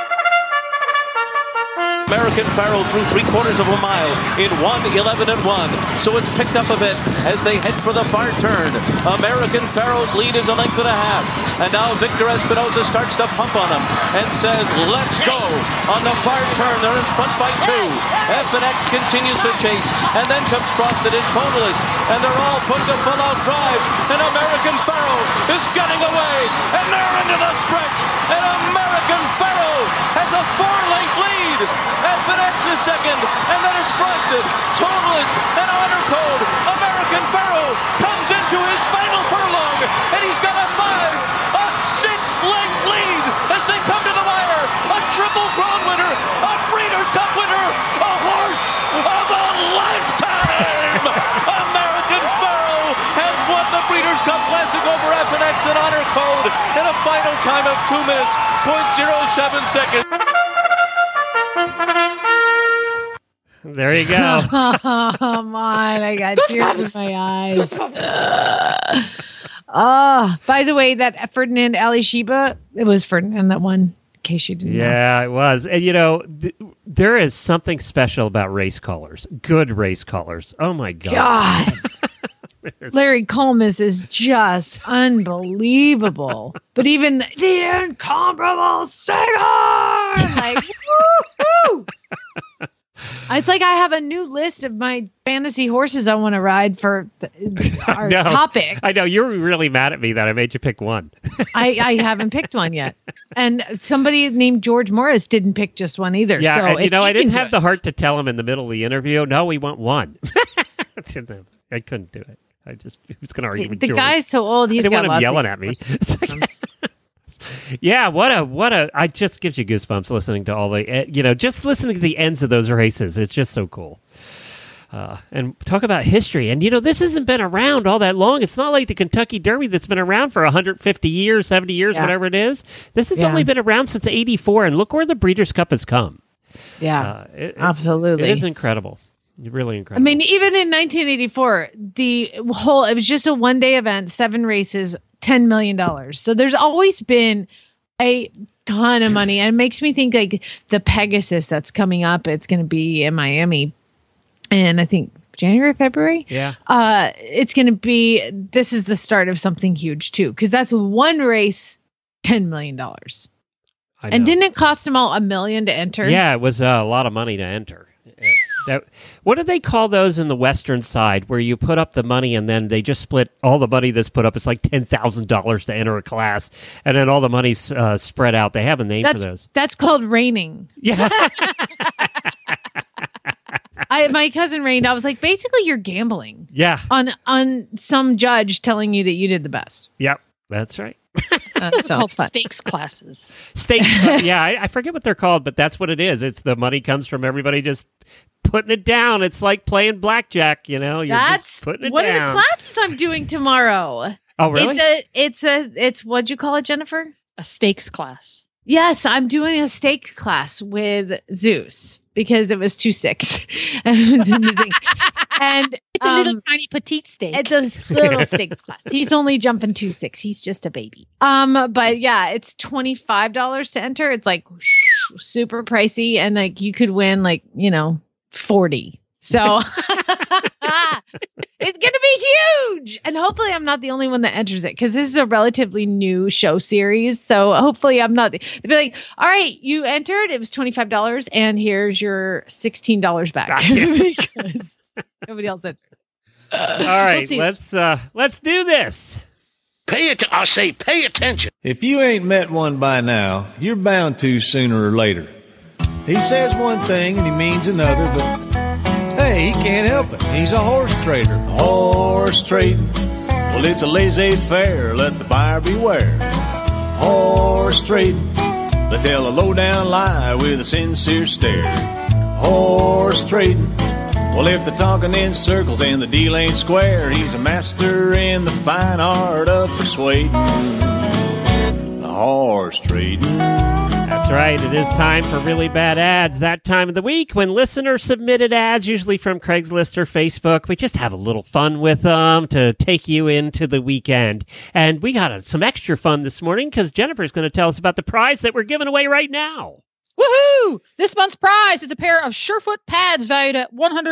American Pharoah through 3/4 of a mile in 1:11.1. So it's picked up a bit as they head for the far turn. American Pharoah's lead is a length and a half. And now Victor Espinosa starts to pump on him and says, let's go. On the far turn, they're in front by 2. FNX continues to chase. And then comes Frosted and Tonalist. And they're all putting to full-out drives. And American Pharoah is getting away. And they're into the stretch. And American Pharoah has a 4-length lead. FNX is second, and then it's Frosted, Totalist, and Honor Code. American Pharoah comes into his final furlong, and he's got a 6-length lead as they come to the wire. A Triple Crown winner, a Breeders' Cup winner, a horse of a lifetime. American Pharoah has won the Breeders' Cup Classic over FNX and Honor Code in a final time of 2 minutes, 0.07 seconds. There you go. Come on, I got tears in my eyes. By the way, that Ferdinand Ali Sheba, it was Ferdinand that won, in case you didn't know. Yeah, it was. And, you know, there is something special about race callers. Good race callers. Oh, my God. Larry Colmus is just unbelievable. But even the incomparable Singer! Like, woo-hoo! It's like I have a new list of my fantasy horses I want to ride for our topic. I know. You're really mad at me that I made you pick one. I haven't picked one yet. And somebody named George Morris didn't pick just one either. Yeah, so and, you know, I didn't have the heart to tell him in the middle of the interview, no, we want one. I couldn't do it. I was going to argue with George. The guy's so old, he's got want him yelling at me. Yeah, what a! I just gives you goosebumps listening to all the, just listening to the ends of those races. It's just so cool. And talk about history. And, this hasn't been around all that long. It's not like the Kentucky Derby that's been around for 150 years, 70 years, whatever it is. This has only been around since '84. And look where the Breeders' Cup has come. Yeah, absolutely. It is incredible. Really incredible. I mean, even in 1984, it was just a one-day event, 7 races, $10 million. So there's always been a ton of money. And it makes me think like the Pegasus that's coming up, it's going to be in Miami. And I think January, February. Yeah. It's going to be, this is the start of something huge too. Because that's one race, $10 million. And didn't it cost them all $1 million to enter? Yeah, it was a lot of money to enter. What do they call those in the Western side where you put up the money and then they just split all the money that's put up? It's like $10,000 to enter a class, and then all the money's spread out. They have a name for those. That's called reining. Yeah. My cousin reigned. I was like, basically, you're gambling. Yeah. On some judge telling you that you did the best. Yep, that's right. It's called stakes classes. Stakes, yeah, I forget what they're called, but that's what it is. It's the money comes from everybody just putting it down. It's like playing blackjack, You're just putting it down. One of the classes I'm doing tomorrow. Oh, really? It's what'd you call it, Jennifer? A stakes class. Yes, I'm doing a stakes class with Zeus because it was 2-6. And it's a little tiny petite stake. It's a little stakes class. He's only jumping 2-6. He's just a baby. But yeah, it's $25 to enter. It's like super pricey, and like you could win 40. So it's going to be huge. And hopefully I'm not the only one that enters it, because this is a relatively new show series. So hopefully I'm not. They'll be like, all right, you entered. It was $25 and here's your $16 back. Because nobody else entered. All right, let's do this. I say pay attention. If you ain't met one by now, you're bound to sooner or later. He says one thing and he means another, but hey, he can't help it. He's a horse trader. Horse trading. Well, it's a laissez-faire, let the buyer beware. Horse trading, they tell a low-down lie with a sincere stare. Horse trading, well, if they're talking in circles and the deal ain't square, he's a master in the fine art of persuading. Horse trading. That's right. It is time for Really Bad Ads. That time of the week when listener-submitted ads, usually from Craigslist or Facebook, we just have a little fun with them to take you into the weekend. And we got some extra fun this morning because Jennifer's going to tell us about the prize that we're giving away right now. Woohoo! This month's prize is a pair of Surefoot pads valued at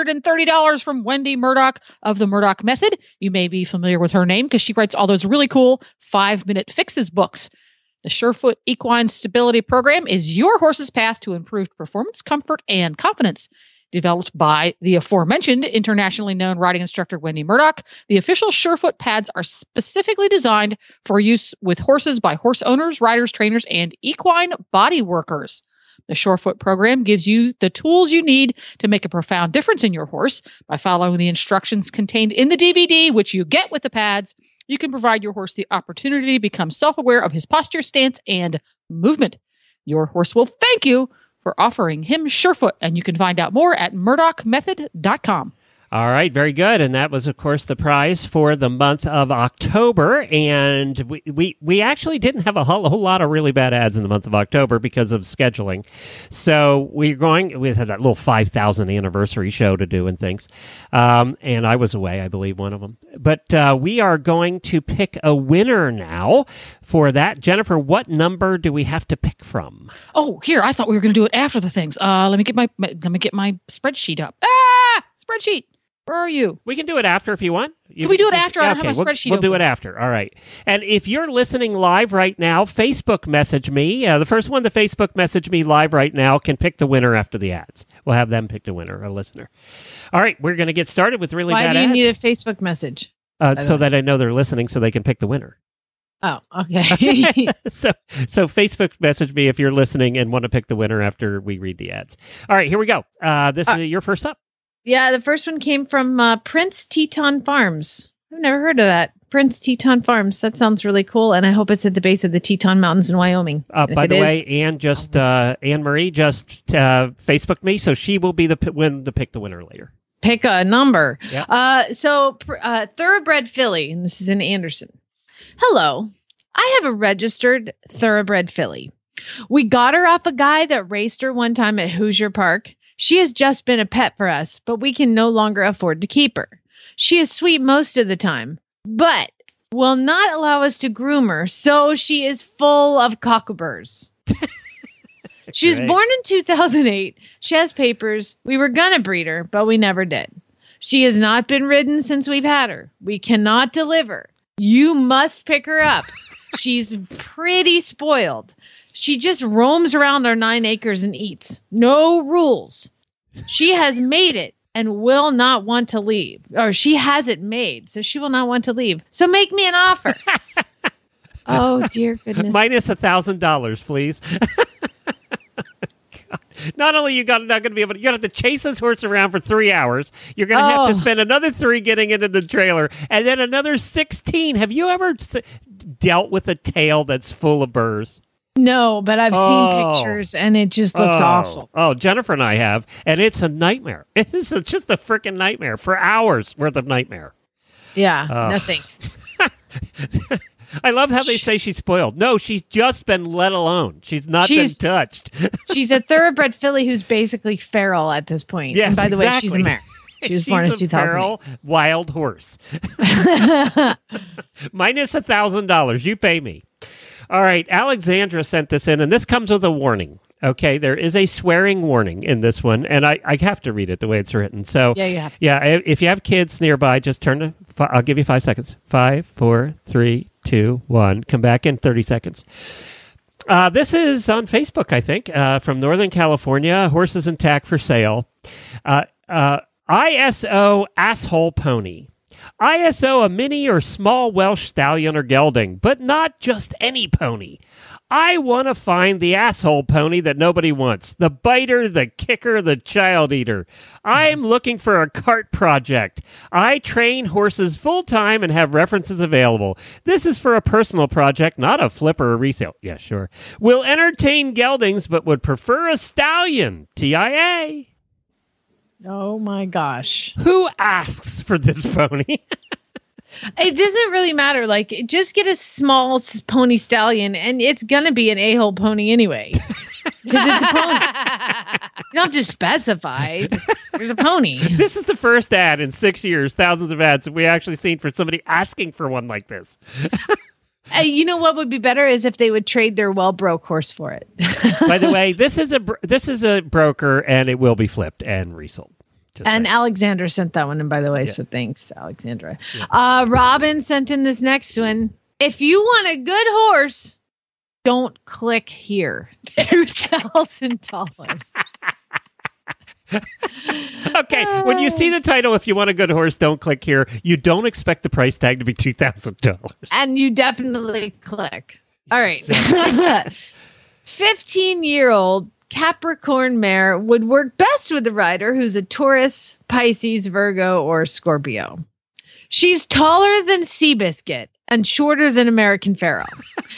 $130 from Wendy Murdoch of the Murdoch Method. You may be familiar with her name because she writes all those really cool 5-minute fixes books. The Surefoot Equine Stability Program is your horse's path to improved performance, comfort, and confidence. Developed by the aforementioned internationally known riding instructor Wendy Murdoch, the official Surefoot pads are specifically designed for use with horses by horse owners, riders, trainers, and equine body workers. The Surefoot program gives you the tools you need to make a profound difference in your horse. By following the instructions contained in the DVD, which you get with the pads, you can provide your horse the opportunity to become self-aware of his posture, stance, and movement. Your horse will thank you for offering him Surefoot, and you can find out more at murdochmethod.com. All right, very good. And that was, of course, the prize for the month of October. And we actually didn't have a whole lot of really bad ads in the month of October because of scheduling. So we had that little 5,000 anniversary show to do and things. And I was away, I believe, one of them. But we are going to pick a winner now for that. Jennifer, what number do we have to pick from? Oh, here, I thought we were going to do it after the things. Let me get my spreadsheet up. Spreadsheet. Where are you? We can do it after if you want. Can we do it after? I don't have my spreadsheet We'll do it after. All right. And if you're listening live right now, Facebook message me. The first one to Facebook message me live right now can pick the winner after the ads. We'll have them pick the winner, a listener. All right. We're going to get started with really bad ads. Why do you need a Facebook message? So that I know they're listening so they can pick the winner. Oh, okay. So Facebook message me if you're listening and want to pick the winner after we read the ads. All right. Here we go. This is your first up. Yeah, the first one came from Prince Teton Farms. I've never heard of that. Prince Teton Farms. That sounds really cool, and I hope it's at the base of the Teton Mountains in Wyoming. By the way, Anne Marie just Facebooked me, so she will be the one to pick the winner later. Pick a number. Yep. Thoroughbred filly, and this is in Anderson. Hello, I have a registered thoroughbred filly. We got her off a guy that raced her one time at Hoosier Park. She has just been a pet for us, but we can no longer afford to keep her. She is sweet most of the time, but will not allow us to groom her, so she is full of cockaburs. She was born in 2008. She has papers. We were going to breed her, but we never did. She has not been ridden since we've had her. We cannot deliver. You must pick her up. She's pretty spoiled. She just roams around our 9 acres and eats. No rules. She has made it and will not want to leave. Or she has it made, so she will not want to leave. So make me an offer. Oh, dear goodness. Minus $1,000, please. Not only you're not going to be able to, you're going to have to chase this horse around for 3 hours. You're going to have to spend another 3 getting into the trailer, and then another 16. Have you ever dealt with a tail that's full of burrs? No, but I've seen pictures, and it just looks awful. Oh, Jennifer and I have, and it's a nightmare. It is just a freaking nightmare for hours worth of nightmare. Yeah, no thanks. I love how they say she's spoiled. No, she's just been let alone. She's not been touched. She's a thoroughbred filly who's basically feral at this point. Yes, and by the way, she's a mare. She was born in 2008. Feral, wild horse. Minus $1,000. You pay me. All right, Alexandra sent this in, and this comes with a warning. Okay, there is a swearing warning in this one, and I have to read it the way it's written. So, yeah, you have to. Yeah, if you have kids nearby, just turn to. I'll give you 5 seconds. 5, 4, 3, 2, 1. Come back in 30 seconds. This is on Facebook, I think, from Northern California. Horses and tack for sale. ISO asshole pony. ISO a mini or small Welsh stallion or gelding, but not just any pony. I want to find the asshole pony that nobody wants. The biter, the kicker, the child eater. I'm looking for a cart project. I train horses full-time and have references available. This is for a personal project, not a flip or a resale. Yeah, sure. Will entertain geldings, but would prefer a stallion. TIA. Oh my gosh. Who asks for this pony? It doesn't really matter. Like, just get a small pony stallion, and it's gonna be an a-hole pony anyway, because it's a pony. You don't have to specify. There's a pony. This is the first ad in 6 years, thousands of ads that we actually seen for somebody asking for one like this. You know what would be better is if they would trade their well-broke horse for it. By the way, this is a broker, and it will be flipped and resold. And Alexandra sent that one in, by the way, so thanks, Alexandra. Yeah. Robin sent in this next one. If you want a good horse, don't click here. $2,000. Okay, when you see the title, if you want a good horse, don't click here. You don't expect the price tag to be $2,000. And you definitely click. All right. 15-year-old Capricorn mare would work best with a rider who's a Taurus, Pisces, Virgo, or Scorpio. She's taller than Seabiscuit and shorter than American Pharoah.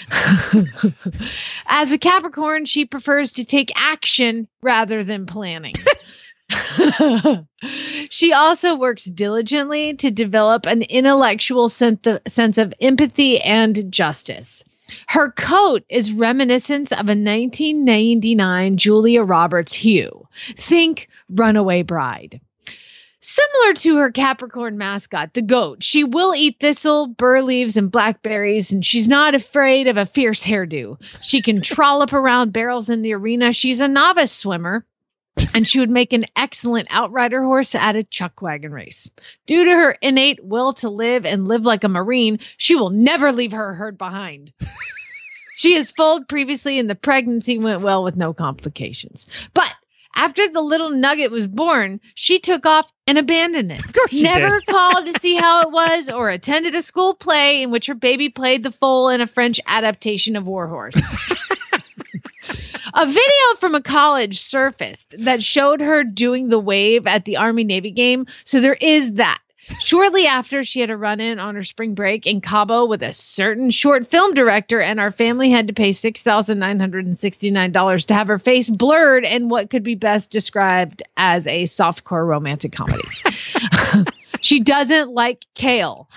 As a Capricorn, she prefers to take action rather than planning. She also works diligently to develop an intellectual sense of empathy and justice. Her coat is reminiscent of a 1999 Julia Roberts hue. Think Runaway Bride. Similar to her Capricorn mascot, the goat, she will eat thistle, burr leaves, and blackberries, and she's not afraid of a fierce hairdo. She can trollop around barrels in the arena. She's a novice swimmer, and she would make an excellent outrider horse at a chuck wagon race. Due to her innate will to live and live like a Marine, she will never leave her herd behind. She has foaled previously, and the pregnancy went well with no complications. But after the little nugget was born, she took off and abandoned it. Of course she Never did. called to see how it was or attended a school play in which her baby played the foal in a French adaptation of Warhorse. A video from a college surfaced that showed her doing the wave at the Army-Navy game, so there is that. Shortly after, she had a run-in on her spring break in Cabo with a certain short film director, and our family had to pay $6,969 to have her face blurred in what could be best described as a softcore romantic comedy. She doesn't like kale.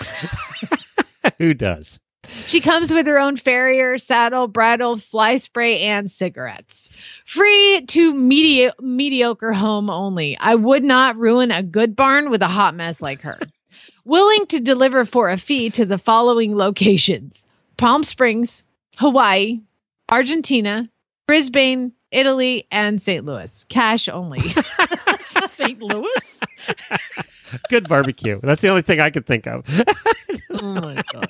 Who does? She comes with her own farrier, saddle, bridle, fly spray, and cigarettes. Free to mediocre home only. I would not ruin a good barn with a hot mess like her. Willing to deliver for a fee to the following locations: Palm Springs, Hawaii, Argentina, Brisbane, Italy, and St. Louis. Cash only. St. Louis? Good barbecue. That's the only thing I could think of. Oh my God.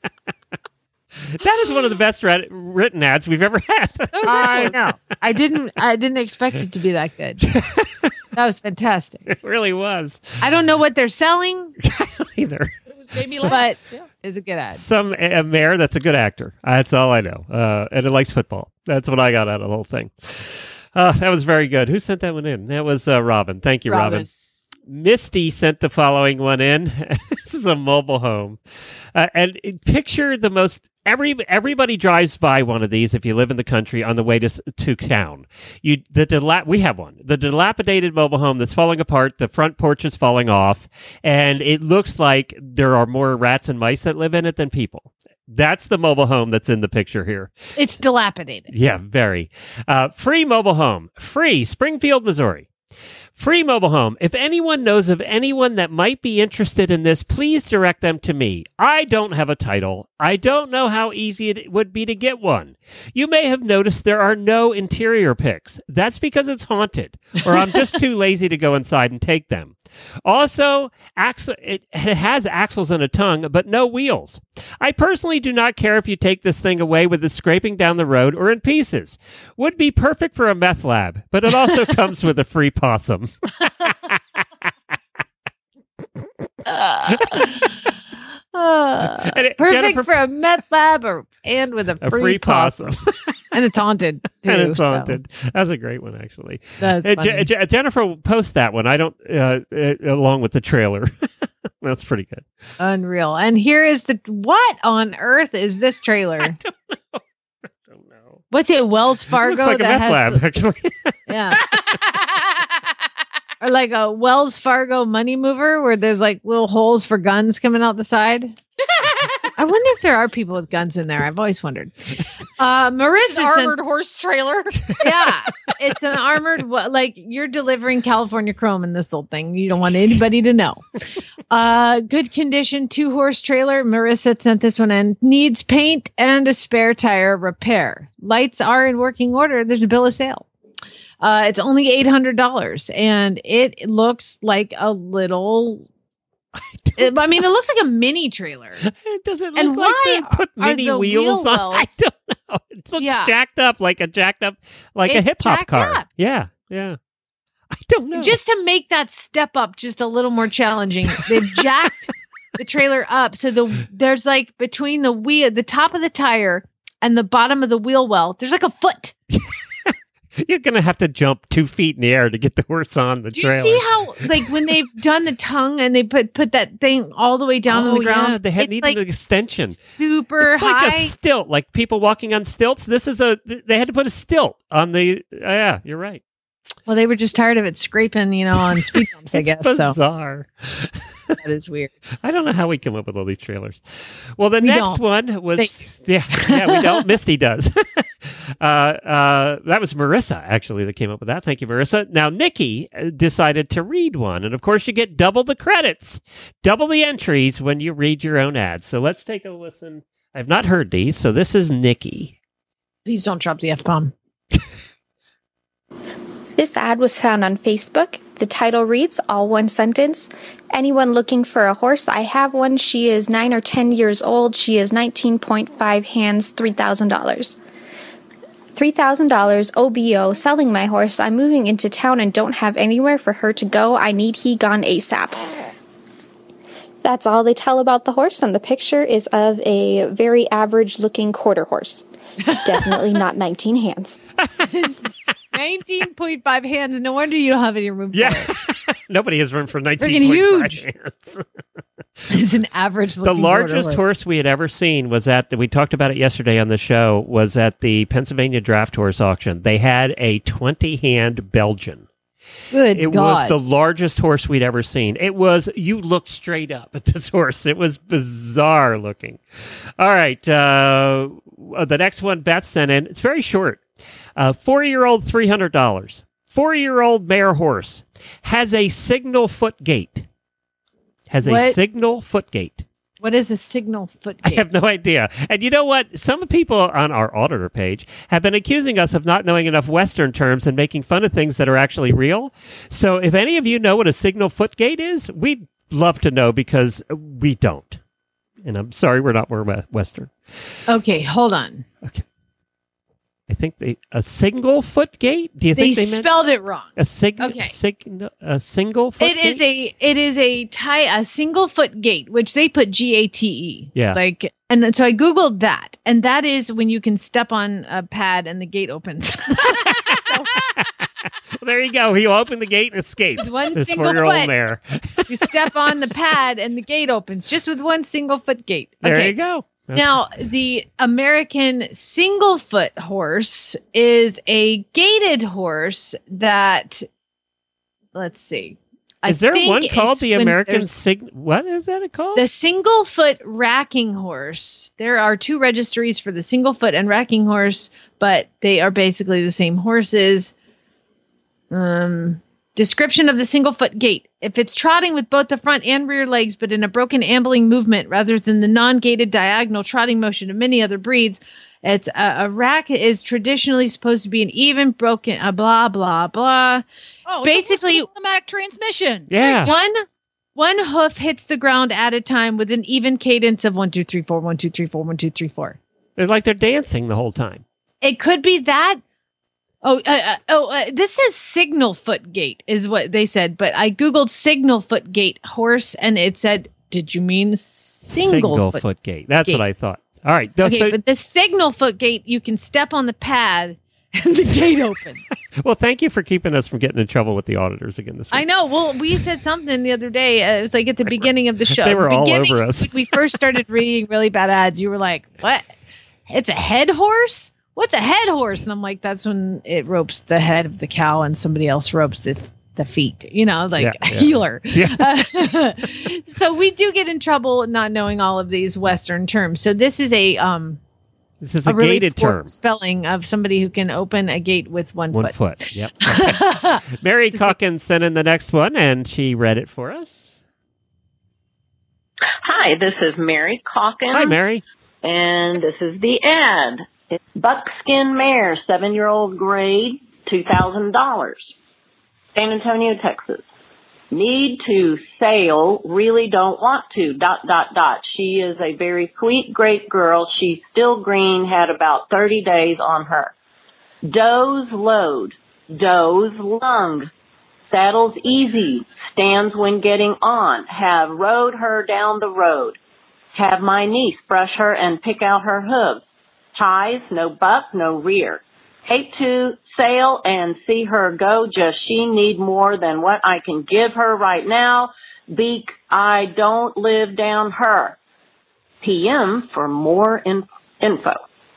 That is one of the best written ads we've ever had. I know. I didn't expect it to be that good. That was fantastic. It really was. I don't know what they're selling Either. but it's a good ad. A mayor that's a good actor. That's all I know. And it likes football. That's what I got out of the whole thing. That was very good. Who sent that one in? That was Robin. Thank you, Robin. Misty sent the following one in. This is a mobile home. And picture the most... Everybody drives by one of these if you live in the country on the way to town. We have one. The dilapidated mobile home that's falling apart. The front porch is falling off. And it looks like there are more rats and mice that live in it than people. That's the mobile home that's in the picture here. It's dilapidated. Yeah, very. Free mobile home. Free, Springfield, Missouri. Free mobile home. If anyone knows of anyone that might be interested in this, please direct them to me. I don't have a title. I don't know how easy it would be to get one. You may have noticed there are no interior pics. That's because it's haunted, or I'm just too lazy to go inside and take them. Also, it has axles and a tongue, but no wheels. I personally do not care if you take this thing away with it scraping down the road or in pieces. Would be perfect for a meth lab, but it also comes with a free possum. Perfect Jennifer, for a meth lab and with a free possum. And it's haunted. Too, and it's haunted. That's a great one, actually. That's funny. Jennifer will post that one. I don't, along with the trailer. That's pretty good. Unreal. And here is what on earth is this trailer? I don't know. What's it? Wells Fargo? It looks like a meth lab, actually. Yeah. Or like a Wells Fargo money mover where there's like little holes for guns coming out the side. I wonder if there are people with guns in there. I've always wondered. Marissa, armored horse trailer. Yeah, it's an armored. Like you're delivering California Chrome in this little thing. You don't want anybody to know. Good condition 2-horse trailer. Marissa sent this one in. Needs paint and a spare tire repair. Lights are in working order. There's a bill of sale. It's only $800, and it looks like a little. It looks like a mini trailer. Does it look like they put mini wheels on? I don't know. It looks jacked up like a hip hop car. Up. Yeah. I don't know. Just to make that step up just a little more challenging, they've jacked the trailer up so there's like between the top of the tire and the bottom of the wheel well, there's like a foot. You're going to have to jump 2 feet in the air to get the horse on the trailer. Do you see how, like, when they've done the tongue and they put that thing all the way down on the ground? Yeah, they needed an extension. Super high. It's like a stilt, like people walking on stilts. They had to put a stilt on the, yeah, you're right. Well, they were just tired of it scraping, on speed bumps, I guess. Bizarre. So. That is weird. I don't know how we come up with all these trailers. Well, the next one was, we don't. Misty does. That was Marissa, actually, that came up with that. Thank you, Marissa. Now, Nikki decided to read one. And, of course, you get double the credits, double the entries when you read your own ads. So let's take a listen. I've not heard these, so this is Nikki. Please don't drop the F-bomb. This ad was found on Facebook. The title reads, all one sentence. Anyone looking for a horse? I have one. She is 9 or 10 years old. She is 19.5 hands, $3,000. $3,000 OBO, selling my horse. I'm moving into town and don't have anywhere for her to go. I need he gone ASAP. That's all they tell about the horse, and the picture is of a very average looking quarter horse. Definitely not 19 hands. 19.5 hands. No wonder you don't have any room for it. Nobody has room for 19.5 hands. It's an average looking The largest horse we had ever seen was we talked about it yesterday on the show, was at the Pennsylvania Draft Horse Auction. They had a 20-hand Belgian. Good It was the largest horse we'd ever seen. You looked straight up at this horse. It was bizarre looking. All right. The next one Beth sent in. It's very short. 4-year-old, $300. 4-year-old mare horse has a signal foot gait. Signal foot gait. What is a signal foot gait? I have no idea. And you know what? Some people on our auditor page have been accusing us of not knowing enough Western terms and making fun of things that are actually real. So if any of you know what a signal foot gait is, we'd love to know, because we don't. And I'm sorry we're not more Western. Okay, hold on. Okay. I think a single foot gate. Do you think they spelled it wrong? A single foot gate? It is a single foot gate, which they put GATE. Yeah. And so I Googled that, and that is when you can step on a pad and the gate opens. Well, there you go. He'll open the gate and escape. With one this single 4-year-old foot. mare. You step on the pad and the gate opens, just with one single foot gate. There you go. Now, the American single foot horse is a gaited horse that, let's see. Is there one called the American what is that called? The single foot racking horse. There are 2 registries for the single foot and racking horse, but they are basically the same horses. Description of the single foot gait. If it's trotting with both the front and rear legs, but in a broken ambling movement rather than the non-gated diagonal trotting motion of many other breeds, it's a rack is traditionally supposed to be an even broken, blah, blah, blah. Oh, basically automatic transmission. Yeah. One hoof hits the ground at a time with an even cadence of 1, 2, 3, 4, 1, 2, 3, 4, 1, 2, 3, 4. They're dancing the whole time. It could be that. This says Signal Foot Gate is what they said, but I Googled Signal Foot Gate horse and it said, did you mean single foot gate? That's what I thought. All right. Okay, but the Signal Foot Gate, you can step on the pad and the gate opens. Well, thank you for keeping us from getting in trouble with the auditors again this week. I know. Well, we said something the other day. It was like at the beginning of the show. They were all over us. When we first started reading really bad ads, you were like, what? It's a head horse? What's a head horse? And I'm like, that's when it ropes the head of the cow and somebody else ropes the feet, a healer. Yeah. So we do get in trouble not knowing all of these Western terms. So this is a really gated poor term. Spelling of somebody who can open a gate with one foot. Yep. Okay. Mary Calkins sent in the next one, and she read it for us. Hi, this is Mary Calkins. Hi, Mary. And this is the ad. It's buckskin mare, 7-year-old grade, $2,000. San Antonio, Texas. Need to sail, really don't want to, ... She is a very sweet, great girl. She's still green, had about 30 days on her. Does load, does lung, saddles easy, stands when getting on, have rode her down the road, have my niece brush her and pick out her hooves, ties, no buck, no rear. Hate to sail and see her go, just she need more than what I can give her right now. Beak, I don't live down her. PM for more info.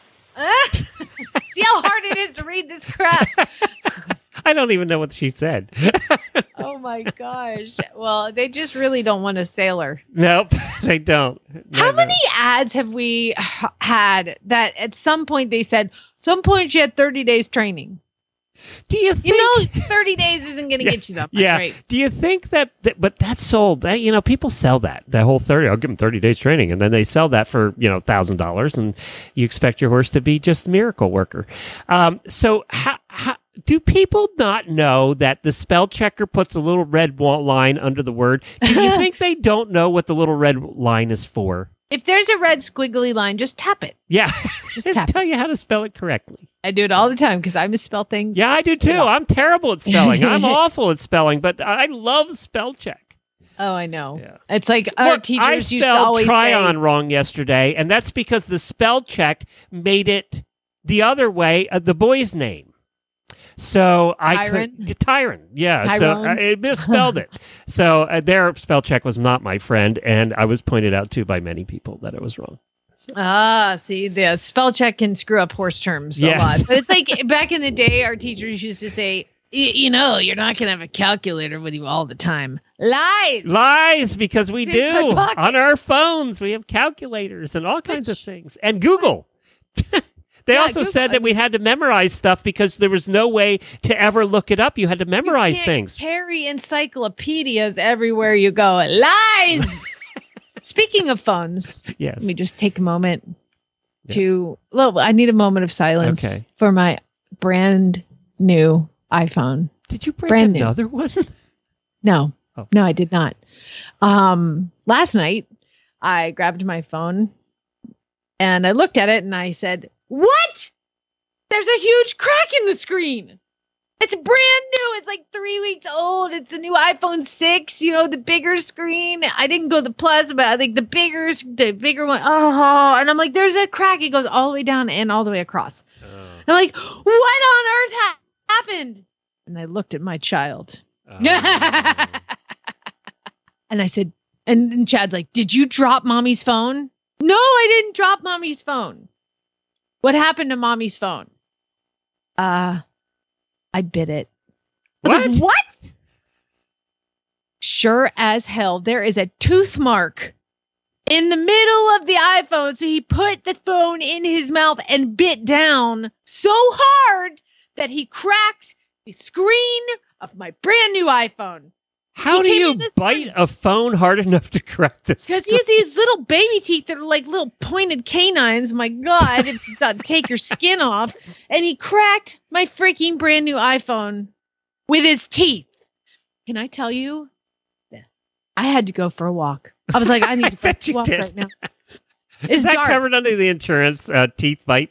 See how hard it is to read this crap. I don't even know what she said. Oh my gosh. Well, they just really don't want a sailor. Nope, they don't. How many ads have we had that at some point they said, some point you had 30 days training? Do you think... 30 days isn't going to get you that much, yeah. right? Do you think that but that's sold, people sell that whole 30, I'll give them 30 days training, and then they sell that for, $1,000, and you expect your horse to be just a miracle worker. So how do people not know that the spell checker puts a little red line under the word? Do you think they don't know what the little red line is for? If there's a red squiggly line, just tap it. Yeah. Just tap tell you how to spell it correctly. I do it all the time because I misspell things. Yeah, I do too. I'm terrible at spelling. I'm awful at spelling, but I love spell check. Oh, I know. Yeah. It's like our teachers used to I always spelled say... Tryon wrong yesterday, and that's because the spell check made it the other way, the boy's name. So Tyron. Yeah. Tyrone? So I misspelled it. So their spell check was not my friend, and I was pointed out to by many people that it was wrong. See, the spell check can screw up horse terms a lot. But it's like back in the day, our teachers used to say, you're not going to have a calculator with you all the time. Lies, because we do. On our phones, we have calculators and all kinds of things. And Google. They also said that we had to memorize stuff because there was no way to ever look it up. You had to memorize things. Carry encyclopedias everywhere you go. Lies! Speaking of phones, let me just take a moment to... Well, I need a moment of silence for my brand new iPhone. Did you bring another one? No. Oh. No, I did not. Last night, I grabbed my phone and I looked at it and I said... What? There's a huge crack in the screen. It's brand new. It's like 3 weeks old. It's the new iPhone 6, the bigger screen. I didn't go the Plus, but I think the bigger one. Oh, and I'm like, there's a crack. It goes all the way down and all the way across. I'm like, what on earth happened? And I looked at my child. And I said, and Chad's like, did you drop mommy's phone? No, I didn't drop mommy's phone. What happened to mommy's phone? I bit it. What? Like, what? Sure as hell, there is a tooth mark in the middle of the iPhone. So he put the phone in his mouth and bit down so hard that he cracked the screen of my brand new iPhone. How do you bite a phone hard enough to crack this? Because he has these little baby teeth that are like little pointed canines. My God, take your skin off. And he cracked my freaking brand new iPhone with his teeth. Can I tell you? I had to go for a walk. I was like, I need to go for a walk right now. Is that covered under the insurance teeth bites?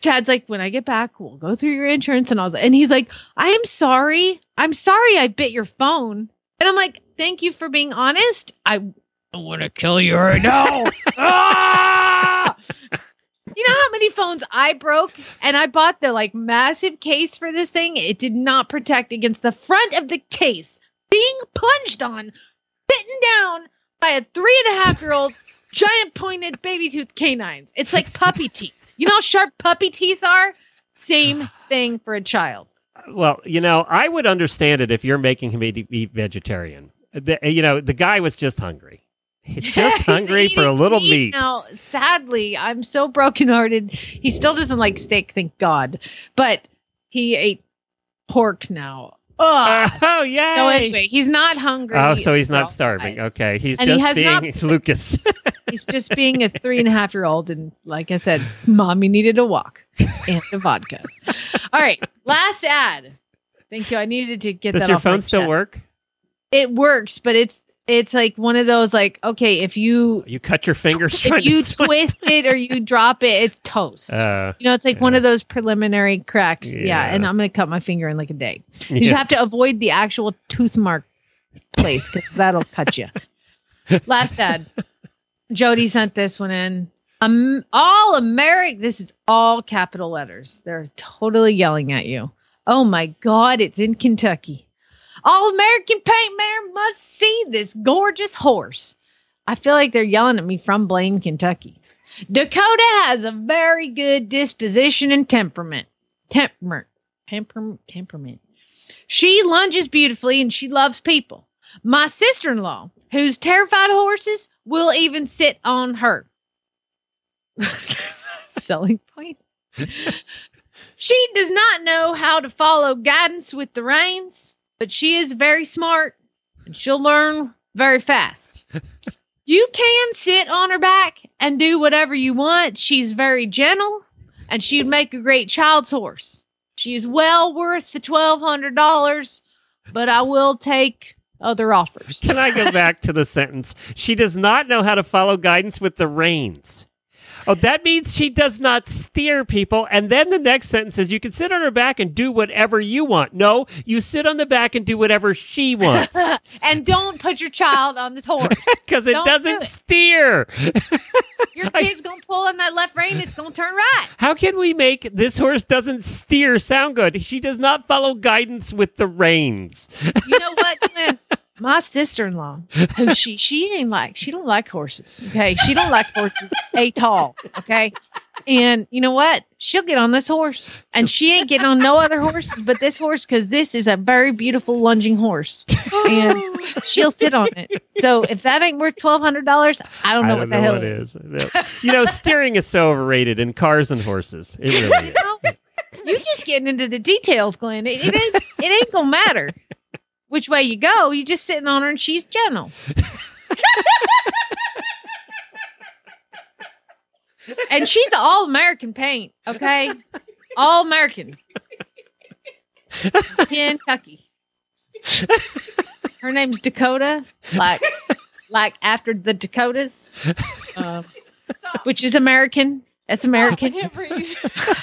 Chad's like, when I get back, we'll go through your insurance. And he's like, I'm sorry I bit your phone. And I'm like, thank you for being honest. I want to kill you right now. Ah! You know how many phones I broke? And I bought the like massive case for this thing. It did not protect against the front of the case being plunged on, bitten down by a 3.5-year-old giant pointed baby tooth canines. It's like puppy teeth. You know how sharp puppy teeth are? Same thing for a child. Well, I would understand it if you're making him eat vegetarian. The guy was just hungry. He's just hungry for a little meat. Now, sadly, I'm so brokenhearted. He still doesn't like steak, thank God. But he ate pork now. Oh, yay! So anyway, he's not hungry. Oh, so he's not starving. Okay, he's just being Lucas. He's just being a 3.5-year-old. And like I said, Mommy needed a walk and a vodka. All right, last ad. Thank you. I needed to get that off my chest. Does your phone still work? It works, but it's like one of those like, okay, if you cut your fingers, if you twist it or you drop it, it's toast. It's like one of those preliminary cracks. Yeah, and I'm gonna cut my finger in like a day. You just have to avoid the actual tooth mark place because that'll cut you. Last ad. Jody sent this one in. All American. This is all capital letters. They're totally yelling at you. Oh my God! It's in Kentucky. All-American Paint Mare must see this gorgeous horse. I feel like they're yelling at me from Blaine, Kentucky. Dakota has a very good disposition and temperament. Temperament. She lunges beautifully and she loves people. My sister-in-law, who's terrified of horses, will even sit on her. Selling point. She does not know how to follow guidance with the reins, but she is very smart and she'll learn very fast. You can sit on her back and do whatever you want. She's very gentle and she'd make a great child's horse. She is well worth the $1,200, but I will take other offers. Can I go back to the sentence? She does not know how to follow guidance with the reins. Oh, that means she does not steer people. And then the next sentence is, you can sit on her back and do whatever you want. No, you sit on the back and do whatever she wants. And don't put your child on this horse. Because it doesn't steer. Your kid's going to pull on that left rein. It's going to turn right. How can we make this horse doesn't steer sound good? She does not follow guidance with the reins. You know what, Glenn? My sister-in-law, who she don't like horses. Okay. She don't like horses at all. Okay. And you know what? She'll get on this horse and she ain't getting on no other horses but this horse, because this is a very beautiful lunging horse and she'll sit on it. So if that ain't worth $1,200, I don't know what the hell it is. Steering is so overrated in cars and horses. It really is. You just getting into the details, Glenn. It ain't gonna matter which way you go. You just sitting on her and she's gentle. And she's all American paint, okay? All American. Kentucky. Her name's Dakota, like after the Dakotas, which is American. That's American. I can't breathe.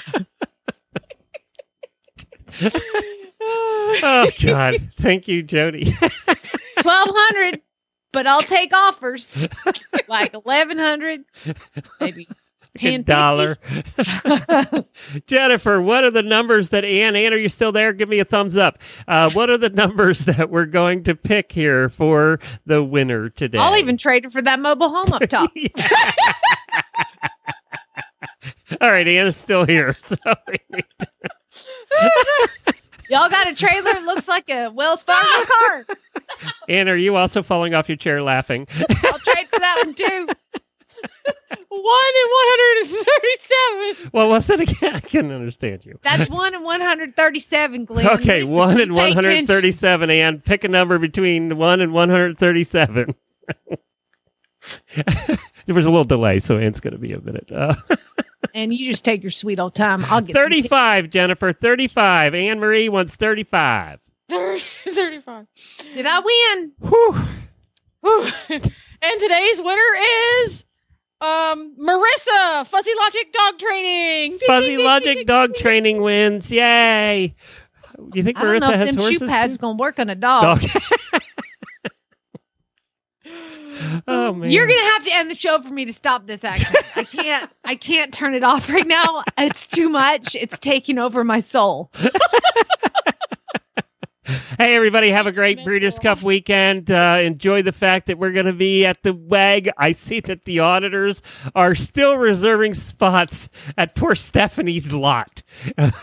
Oh God! Thank you, Jody. $1,200, but I'll take offers like $1,100, maybe $10. Jennifer, what are the numbers that Ann, are you still there? Give me a thumbs up. What are the numbers that we're going to pick here for the winner today? I'll even trade it for that mobile home up top. All right, Ann is still here. So y'all got a trailer that looks like a Wells Fargo car. Ann, are you also falling off your chair laughing? I'll trade for that one too. 1 in 137. Well, what's it again? I couldn't understand you. That's 1 in 137, Glenn. Okay, 1 in 137, and pick a number between 1 and 137. There was a little delay, so Ann's going to be a minute. And you just take your sweet old time. I'll get 35, Jennifer, 35. Anne Marie wants 35. 35. Did I win? Whew. And today's winner is Marissa, Fuzzy Logic Dog Training. Fuzzy Logic Dog Training wins. Yay. You think Marissa has them horses? shoe pads going to work on a dog. Oh man. You're going to have to end the show for me to stop this accent. I can't turn it off right now. It's too much. It's taking over my soul. Hey, everybody, have a great Breeders' Cup weekend. Enjoy the fact that we're going to be at the WEG. I see that the auditors are still reserving spots at poor Stephanie's lot. Well,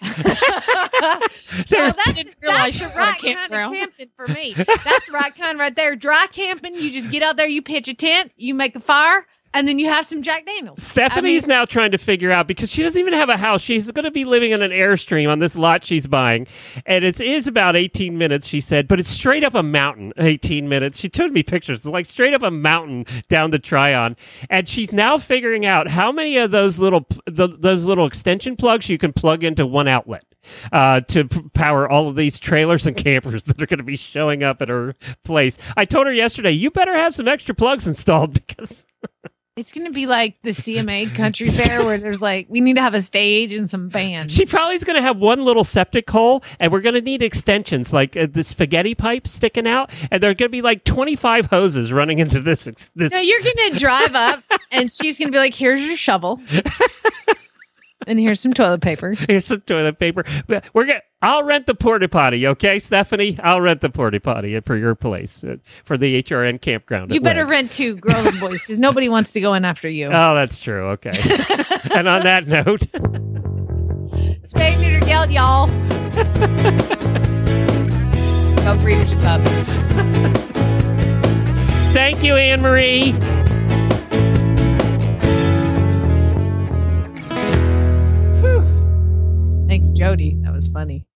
that's the right kind of camping for me. That's the right kind right there. Dry camping, you just get out there, you pitch a tent, you make a fire, and then you have some Jack Daniels. Stephanie's now trying to figure out, because she doesn't even have a house. She's going to be living on an Airstream on this lot she's buying. And it is about 18 minutes, she said, but it's straight up a mountain, 18 minutes. She showed me pictures. It's like straight up a mountain down the Tryon. And she's now figuring out how many of those little extension plugs you can plug into one outlet. To power all of these trailers and campers that are going to be showing up at her place. I told her yesterday, you better have some extra plugs installed because... It's going to be like the CMA Country Fair where there's like, we need to have a stage and some bands. She probably is going to have one little septic hole, and we're going to need extensions, like the spaghetti pipe sticking out, and there are going to be like 25 hoses running into this. No, you're going to drive up, and she's going to be like, here's your shovel. And here's some toilet paper. Here's some toilet paper. But I'll rent the porta potty, okay, Stephanie? I'll rent the porta potty for your place for the HRN campground. You better rent two, girls and boys, because nobody wants to go in after you. Oh, that's true. Okay. And on that note, spay, neuter, geld, y'all. Go Breeders' Cup. Thank you, Anne Marie. Thanks, Jody. That was funny.